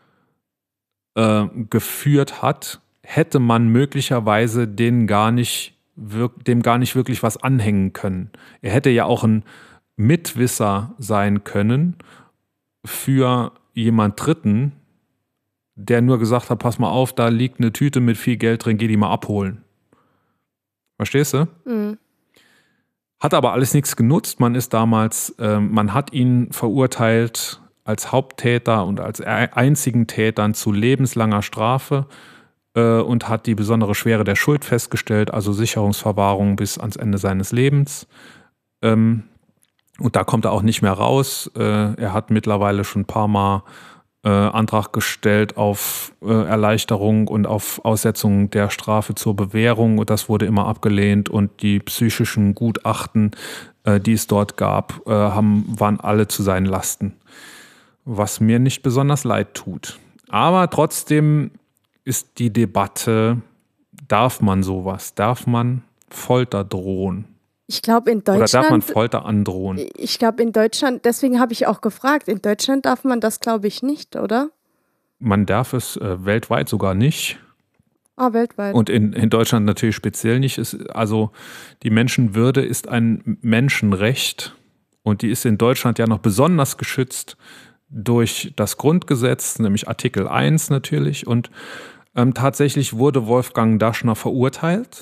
geführt hat, hätte man möglicherweise dem gar nicht wirklich was anhängen können. Er hätte ja auch ein Mitwisser sein können für jemand Dritten, der nur gesagt hat, pass mal auf, da liegt eine Tüte mit viel Geld drin, geh die mal abholen. Verstehst du? Mhm. Hat aber alles nichts genutzt. Man hat ihn verurteilt als Haupttäter und als einzigen Tätern zu lebenslanger Strafe und hat die besondere Schwere der Schuld festgestellt, also Sicherungsverwahrung bis ans Ende seines Lebens. Und da kommt er auch nicht mehr raus. Er hat mittlerweile schon ein paar Mal Antrag gestellt auf Erleichterung und auf Aussetzung der Strafe zur Bewährung, und das wurde immer abgelehnt, und die psychischen Gutachten, die es dort gab, waren alle zu seinen Lasten, was mir nicht besonders leid tut. Aber trotzdem ist die Debatte, darf man sowas? Darf man Folter drohen? Ich glaube, in Deutschland. Oder darf man Folter androhen? Ich glaube, in Deutschland, deswegen habe ich auch gefragt, in Deutschland darf man das, glaube ich, nicht, oder? Man darf es weltweit sogar nicht. Ah, weltweit. Und in Deutschland natürlich speziell nicht. Also die Menschenwürde ist ein Menschenrecht, und die ist in Deutschland ja noch besonders geschützt durch das Grundgesetz, nämlich Artikel 1 natürlich. Und tatsächlich wurde Wolfgang Daschner verurteilt.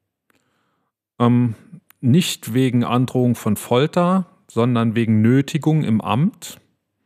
Nicht wegen Androhung von Folter, sondern wegen Nötigung im Amt.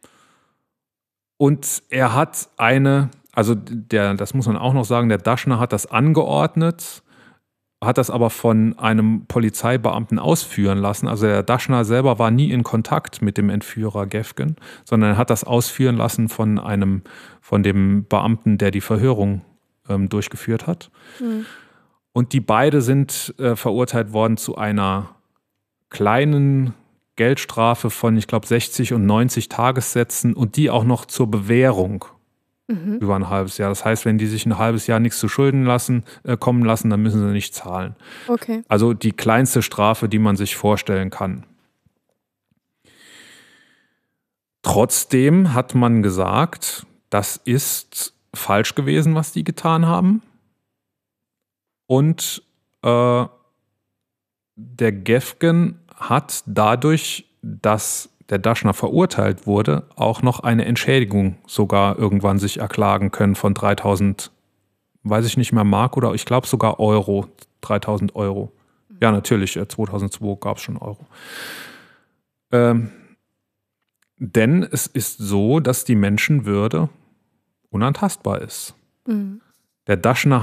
Und er hat das muss man auch noch sagen, der Daschner hat das angeordnet, hat das aber von einem Polizeibeamten ausführen lassen. Also der Daschner selber war nie in Kontakt mit dem Entführer Gefgen, sondern er hat das ausführen lassen von dem Beamten, der die Verhörung durchgeführt hat. Mhm. Und die beide sind verurteilt worden zu einer kleinen Geldstrafe von, ich glaube, 60 und 90 Tagessätzen, und die auch noch zur Bewährung über ein halbes Jahr. Das heißt, wenn die sich ein halbes Jahr nichts zu Schulden kommen lassen, dann müssen sie nicht zahlen. Okay. Also die kleinste Strafe, die man sich vorstellen kann. Trotzdem hat man gesagt, das ist falsch gewesen, was die getan haben. Und der Gefgen hat dadurch, dass der Daschner verurteilt wurde, auch noch eine Entschädigung sogar irgendwann sich erklagen können von 3.000, weiß ich nicht mehr, Mark oder ich glaube sogar Euro, 3.000 Euro. Ja, natürlich, 2002 gab es schon Euro. Denn es ist so, dass die Menschenwürde unantastbar ist. Mhm. Der Daschner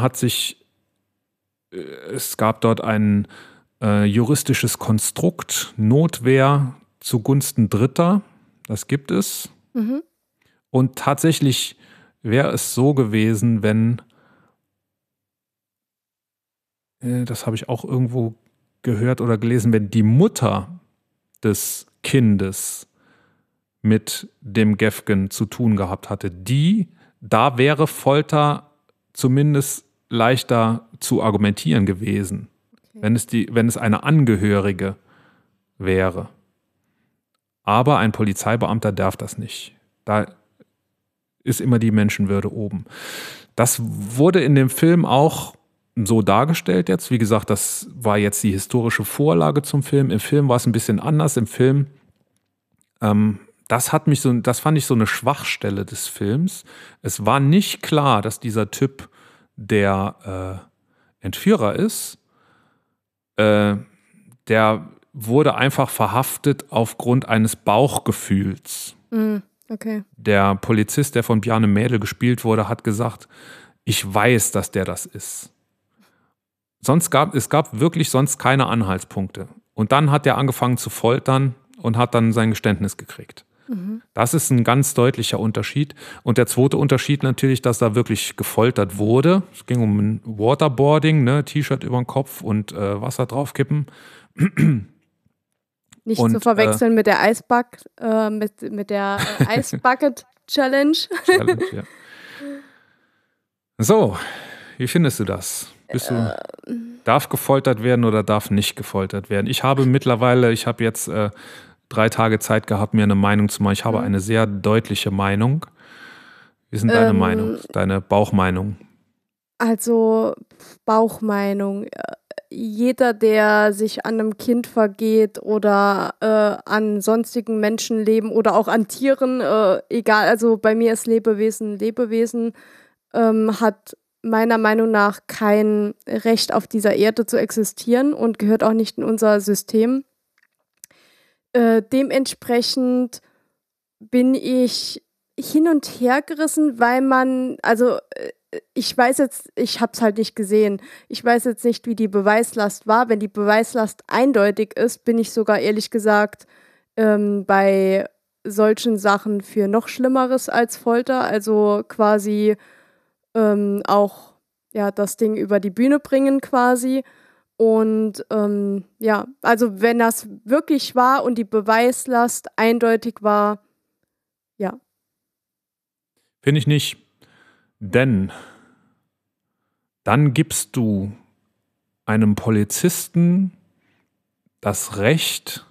es gab dort ein juristisches Konstrukt, Notwehr zugunsten Dritter, das gibt es. Mhm. Und tatsächlich wäre es so gewesen, wenn das habe ich auch irgendwo gehört oder gelesen, wenn die Mutter des Kindes mit dem Gefgen zu tun gehabt hatte, da wäre Folter zumindest leichter zu argumentieren gewesen, okay, wenn es eine Angehörige wäre. Aber ein Polizeibeamter darf das nicht. Da ist immer die Menschenwürde oben. Das wurde in dem Film auch so dargestellt jetzt. Wie gesagt, das war jetzt die historische Vorlage zum Film. Im Film war es ein bisschen anders. Im Film, das fand ich so eine Schwachstelle des Films. Es war nicht klar, dass dieser Typ der Entführer ist. Der wurde einfach verhaftet aufgrund eines Bauchgefühls. Okay. Der Polizist, der von Bjarne Mädel gespielt wurde, hat gesagt, ich weiß, dass der das ist. Es gab wirklich sonst keine Anhaltspunkte. Und dann hat er angefangen zu foltern und hat dann sein Geständnis gekriegt. Das ist ein ganz deutlicher Unterschied. Und der zweite Unterschied natürlich, dass da wirklich gefoltert wurde. Es ging um ein Waterboarding, ne? T-Shirt über den Kopf und Wasser draufkippen. Nicht zu verwechseln mit der mit der Eisbucket Challenge. Ja. So, wie findest du das? Darf gefoltert werden oder darf nicht gefoltert werden? Ich habe jetzt 3 Tage Zeit gehabt, mir eine Meinung zu machen. Ich habe eine sehr deutliche Meinung. Wie ist denn deine Meinung, deine Bauchmeinung? Also Bauchmeinung. Jeder, der sich an einem Kind vergeht oder an sonstigen Menschenleben oder auch an Tieren, egal, also bei mir ist Lebewesen, hat meiner Meinung nach kein Recht auf dieser Erde zu existieren und gehört auch nicht in unser System. Dementsprechend bin ich hin und her gerissen, weil ich weiß jetzt, ich habe es halt nicht gesehen. Ich weiß jetzt nicht, wie die Beweislast war. Wenn die Beweislast eindeutig ist, bin ich sogar ehrlich gesagt bei solchen Sachen für noch Schlimmeres als Folter. Also quasi auch ja das Ding über die Bühne bringen quasi. Und also wenn das wirklich war und die Beweislast eindeutig war, ja. Finde ich nicht. Denn dann gibst du einem Polizisten das Recht,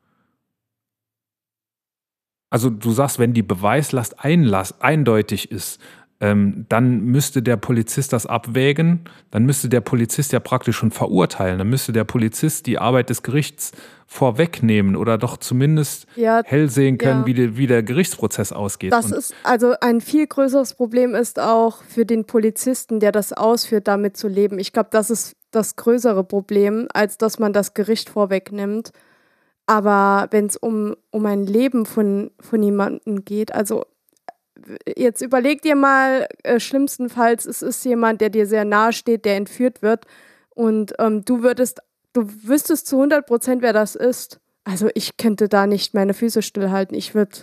also du sagst, wenn die Beweislast eindeutig ist, dann müsste der Polizist das abwägen, dann müsste der Polizist ja praktisch schon verurteilen, dann müsste der Polizist die Arbeit des Gerichts vorwegnehmen oder doch zumindest hell sehen können, wie der Gerichtsprozess ausgeht. Das ist also ein viel größeres Problem ist auch für den Polizisten, der das ausführt, damit zu leben. Ich glaube, das ist das größere Problem, als dass man das Gericht vorwegnimmt. Aber wenn es um ein Leben von jemandem geht, also jetzt überleg dir mal, schlimmstenfalls es ist jemand, der dir sehr nahe steht, der entführt wird und du wüsstest zu 100%, wer das ist. Also ich könnte da nicht meine Füße stillhalten. Ich würde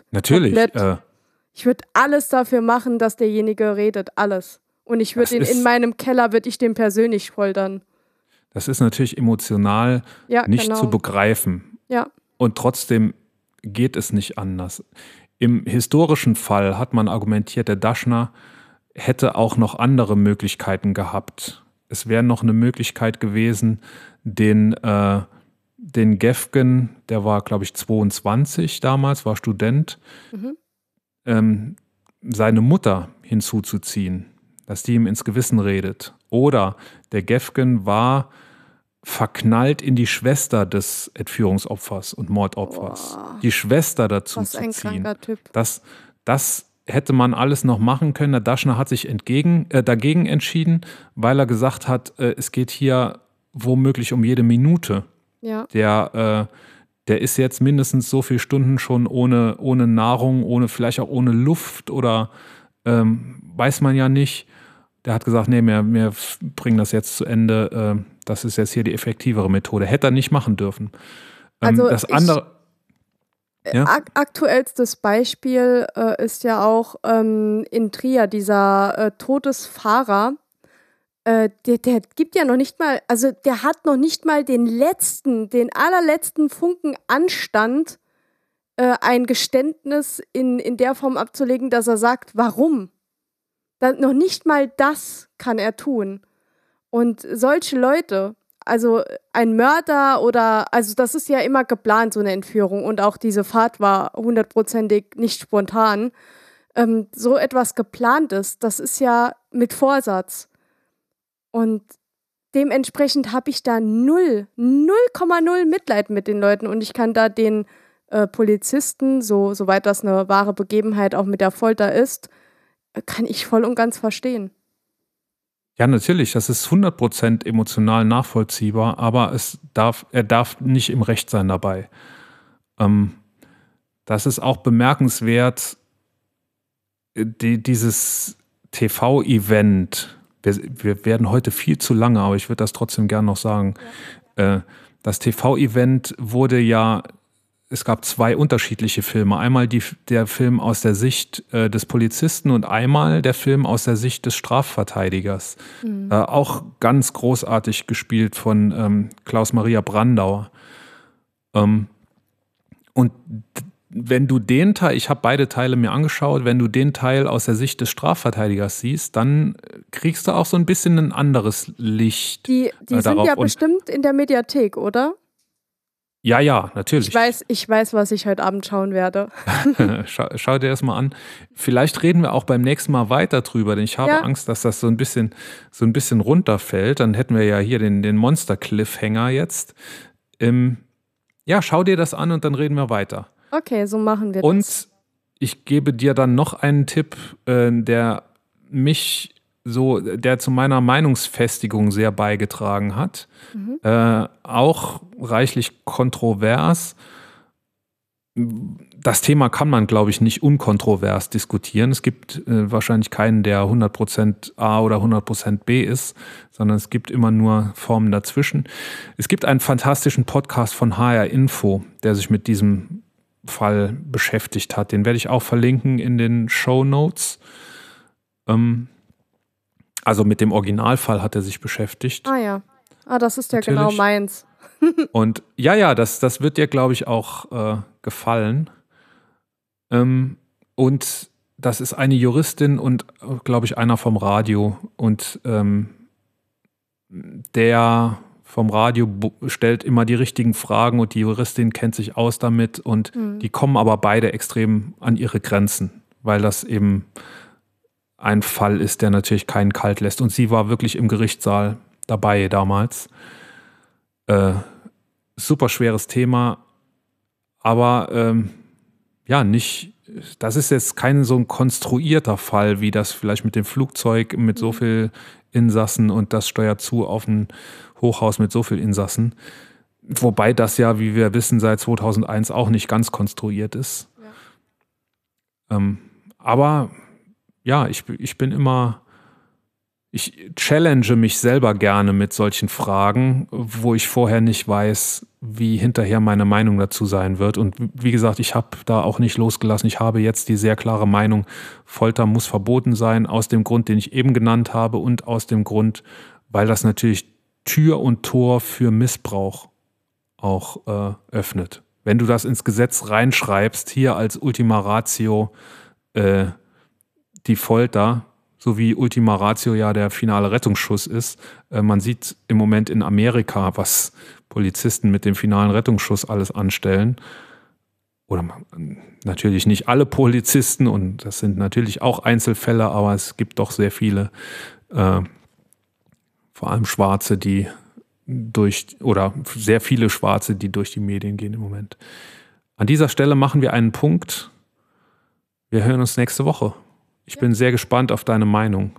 alles dafür machen, dass derjenige redet, alles. Und ich würde in meinem Keller, würde ich den persönlich foltern. Das ist natürlich emotional nicht zu begreifen. Ja. Und trotzdem geht es nicht anders. Im historischen Fall hat man argumentiert, der Daschner hätte auch noch andere Möglichkeiten gehabt. Es wäre noch eine Möglichkeit gewesen, den Gefgen, der war, glaube ich, 22 damals, war Student, seine Mutter hinzuzuziehen, dass die ihm ins Gewissen redet. Oder der Gefgen war verknallt in die Schwester des Entführungsopfers und Mordopfers. Die Schwester dazu zu ziehen. Was ein kranker Typ. Das hätte man alles noch machen können. Der Daschner hat sich dagegen entschieden, weil er gesagt hat, es geht hier womöglich um jede Minute. Ja. Der ist jetzt mindestens so viele Stunden schon ohne Nahrung, vielleicht auch ohne Luft oder weiß man ja nicht. Der hat gesagt, nee, wir bringen das jetzt zu Ende. Das ist jetzt hier die effektivere Methode. Hätte er nicht machen dürfen. Das andere. Aktuellstes Beispiel ist ja auch in Trier dieser Todesfahrer, der gibt ja noch nicht mal, also der hat noch nicht mal den allerletzten Funken Anstand, ein Geständnis in der Form abzulegen, dass er sagt, warum. Noch nicht mal das kann er tun. Und solche Leute, also ein Mörder also das ist ja immer geplant, so eine Entführung. Und auch diese Fahrt war 100%ig nicht spontan. So etwas Geplantes, das ist ja mit Vorsatz. Und dementsprechend habe ich da 0,0 Mitleid mit den Leuten. Und ich kann da den Polizisten, soweit das eine wahre Begebenheit auch mit der Folter ist, kann ich voll und ganz verstehen. Ja, natürlich, das ist 100% emotional nachvollziehbar, aber er darf nicht im Recht sein dabei. Das ist auch bemerkenswert, dieses TV-Event, wir werden heute viel zu lange, aber ich würde das trotzdem gern noch sagen. Ja. Das TV-Event wurde ja, es gab 2 unterschiedliche Filme. Einmal der Film aus der Sicht des Polizisten und einmal der Film aus der Sicht des Strafverteidigers. Mhm. Auch ganz großartig gespielt von Klaus-Maria Brandauer. Und wenn du den Teil, ich habe beide Teile mir angeschaut, wenn du den Teil aus der Sicht des Strafverteidigers siehst, dann kriegst du auch so ein bisschen ein anderes Licht. Die sind ja bestimmt in der Mediathek, oder? Ja, natürlich. Ich weiß, was ich heute Abend schauen werde. Schau dir das mal an. Vielleicht reden wir auch beim nächsten Mal weiter drüber, denn ich habe Angst, dass das so ein bisschen runterfällt. Dann hätten wir ja hier den Monster-Cliffhanger jetzt. Schau dir das an und dann reden wir weiter. Okay, so machen wir das. Und ich gebe dir dann noch einen Tipp, der zu meiner Meinungsfestigung sehr beigetragen hat. Mhm. Auch reichlich kontrovers. Das Thema kann man, glaube ich, nicht unkontrovers diskutieren. Es gibt wahrscheinlich keinen, der 100% A oder 100% B ist, sondern es gibt immer nur Formen dazwischen. Es gibt einen fantastischen Podcast von HR Info, der sich mit diesem Fall beschäftigt hat. Den werde ich auch verlinken in den Shownotes. Also mit dem Originalfall hat er sich beschäftigt. Ah ja. Das ist ja natürlich genau meins. Und das wird dir, glaube ich, auch gefallen. Und das ist eine Juristin und, glaube ich, einer vom Radio. Und der vom Radio stellt immer die richtigen Fragen und die Juristin kennt sich aus damit. Und die kommen aber beide extrem an ihre Grenzen, weil das eben ein Fall ist, der natürlich keinen kalt lässt. Und sie war wirklich im Gerichtssaal dabei damals. Super schweres Thema, aber nicht, das ist jetzt kein so ein konstruierter Fall, wie das vielleicht mit dem Flugzeug mit so viel Insassen und das steuert zu auf ein Hochhaus mit so viel Insassen. Wobei das ja, wie wir wissen, seit 2001 auch nicht ganz konstruiert ist. Ja. Aber ja, ich challenge mich selber gerne mit solchen Fragen, wo ich vorher nicht weiß, wie hinterher meine Meinung dazu sein wird. Und wie gesagt, ich habe da auch nicht losgelassen. Ich habe jetzt die sehr klare Meinung, Folter muss verboten sein, aus dem Grund, den ich eben genannt habe und aus dem Grund, weil das natürlich Tür und Tor für Missbrauch auch öffnet. Wenn du das ins Gesetz reinschreibst, hier als Ultima Ratio die Folter, so wie Ultima Ratio ja der finale Rettungsschuss ist. Man sieht im Moment in Amerika, was Polizisten mit dem finalen Rettungsschuss alles anstellen. Oder natürlich nicht alle Polizisten und das sind natürlich auch Einzelfälle, aber es gibt doch sehr viele, vor allem Schwarze, sehr viele Schwarze, die durch die Medien gehen im Moment. An dieser Stelle machen wir einen Punkt. Wir hören uns nächste Woche. Ich bin sehr gespannt auf deine Meinung.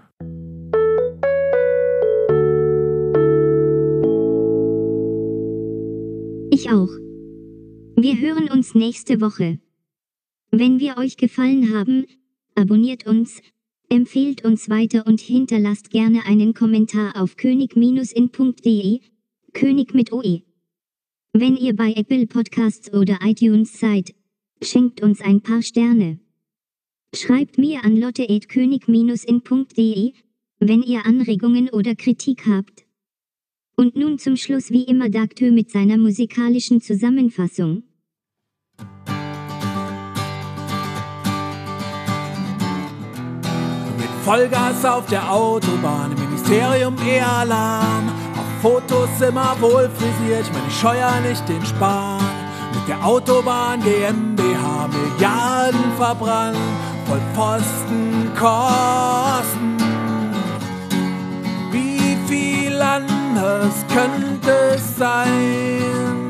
Ich auch. Wir hören uns nächste Woche. Wenn wir euch gefallen haben, abonniert uns, empfehlt uns weiter und hinterlasst gerne einen Kommentar auf könig-in.de, König mit OE. Wenn ihr bei Apple Podcasts oder iTunes seid, schenkt uns ein paar Sterne. Schreibt mir an lotte@könig-in.de, wenn ihr Anregungen oder Kritik habt. Und nun zum Schluss wie immer Daktö mit seiner musikalischen Zusammenfassung. Mit Vollgas auf der Autobahn, im Ministerium eher Alarm. Auf Fotos immer wohl frisiert, ich meine, ich scheue ja nicht den Spahn. Mit der Autobahn GmbH Milliarden verbrannt, voll Postenkosten. Wie viel anders könnte es sein?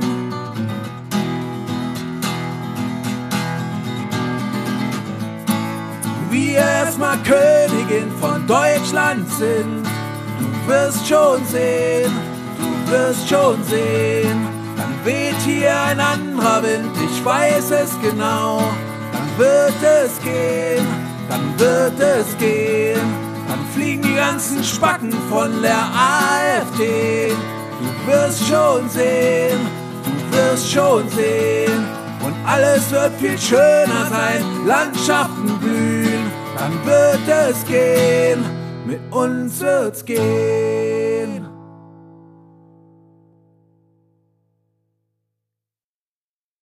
Wir erstmal Königin von Deutschland sind. Du wirst schon sehen, du wirst schon sehen. Dann weht hier ein anderer Wind, ich weiß es genau. Dann wird es gehen, dann wird es gehen. Dann fliegen die ganzen Spacken von der AfD. Du wirst schon sehen, du wirst schon sehen. Und alles wird viel schöner sein, Landschaften blühen. Dann wird es gehen, mit uns wird's gehen.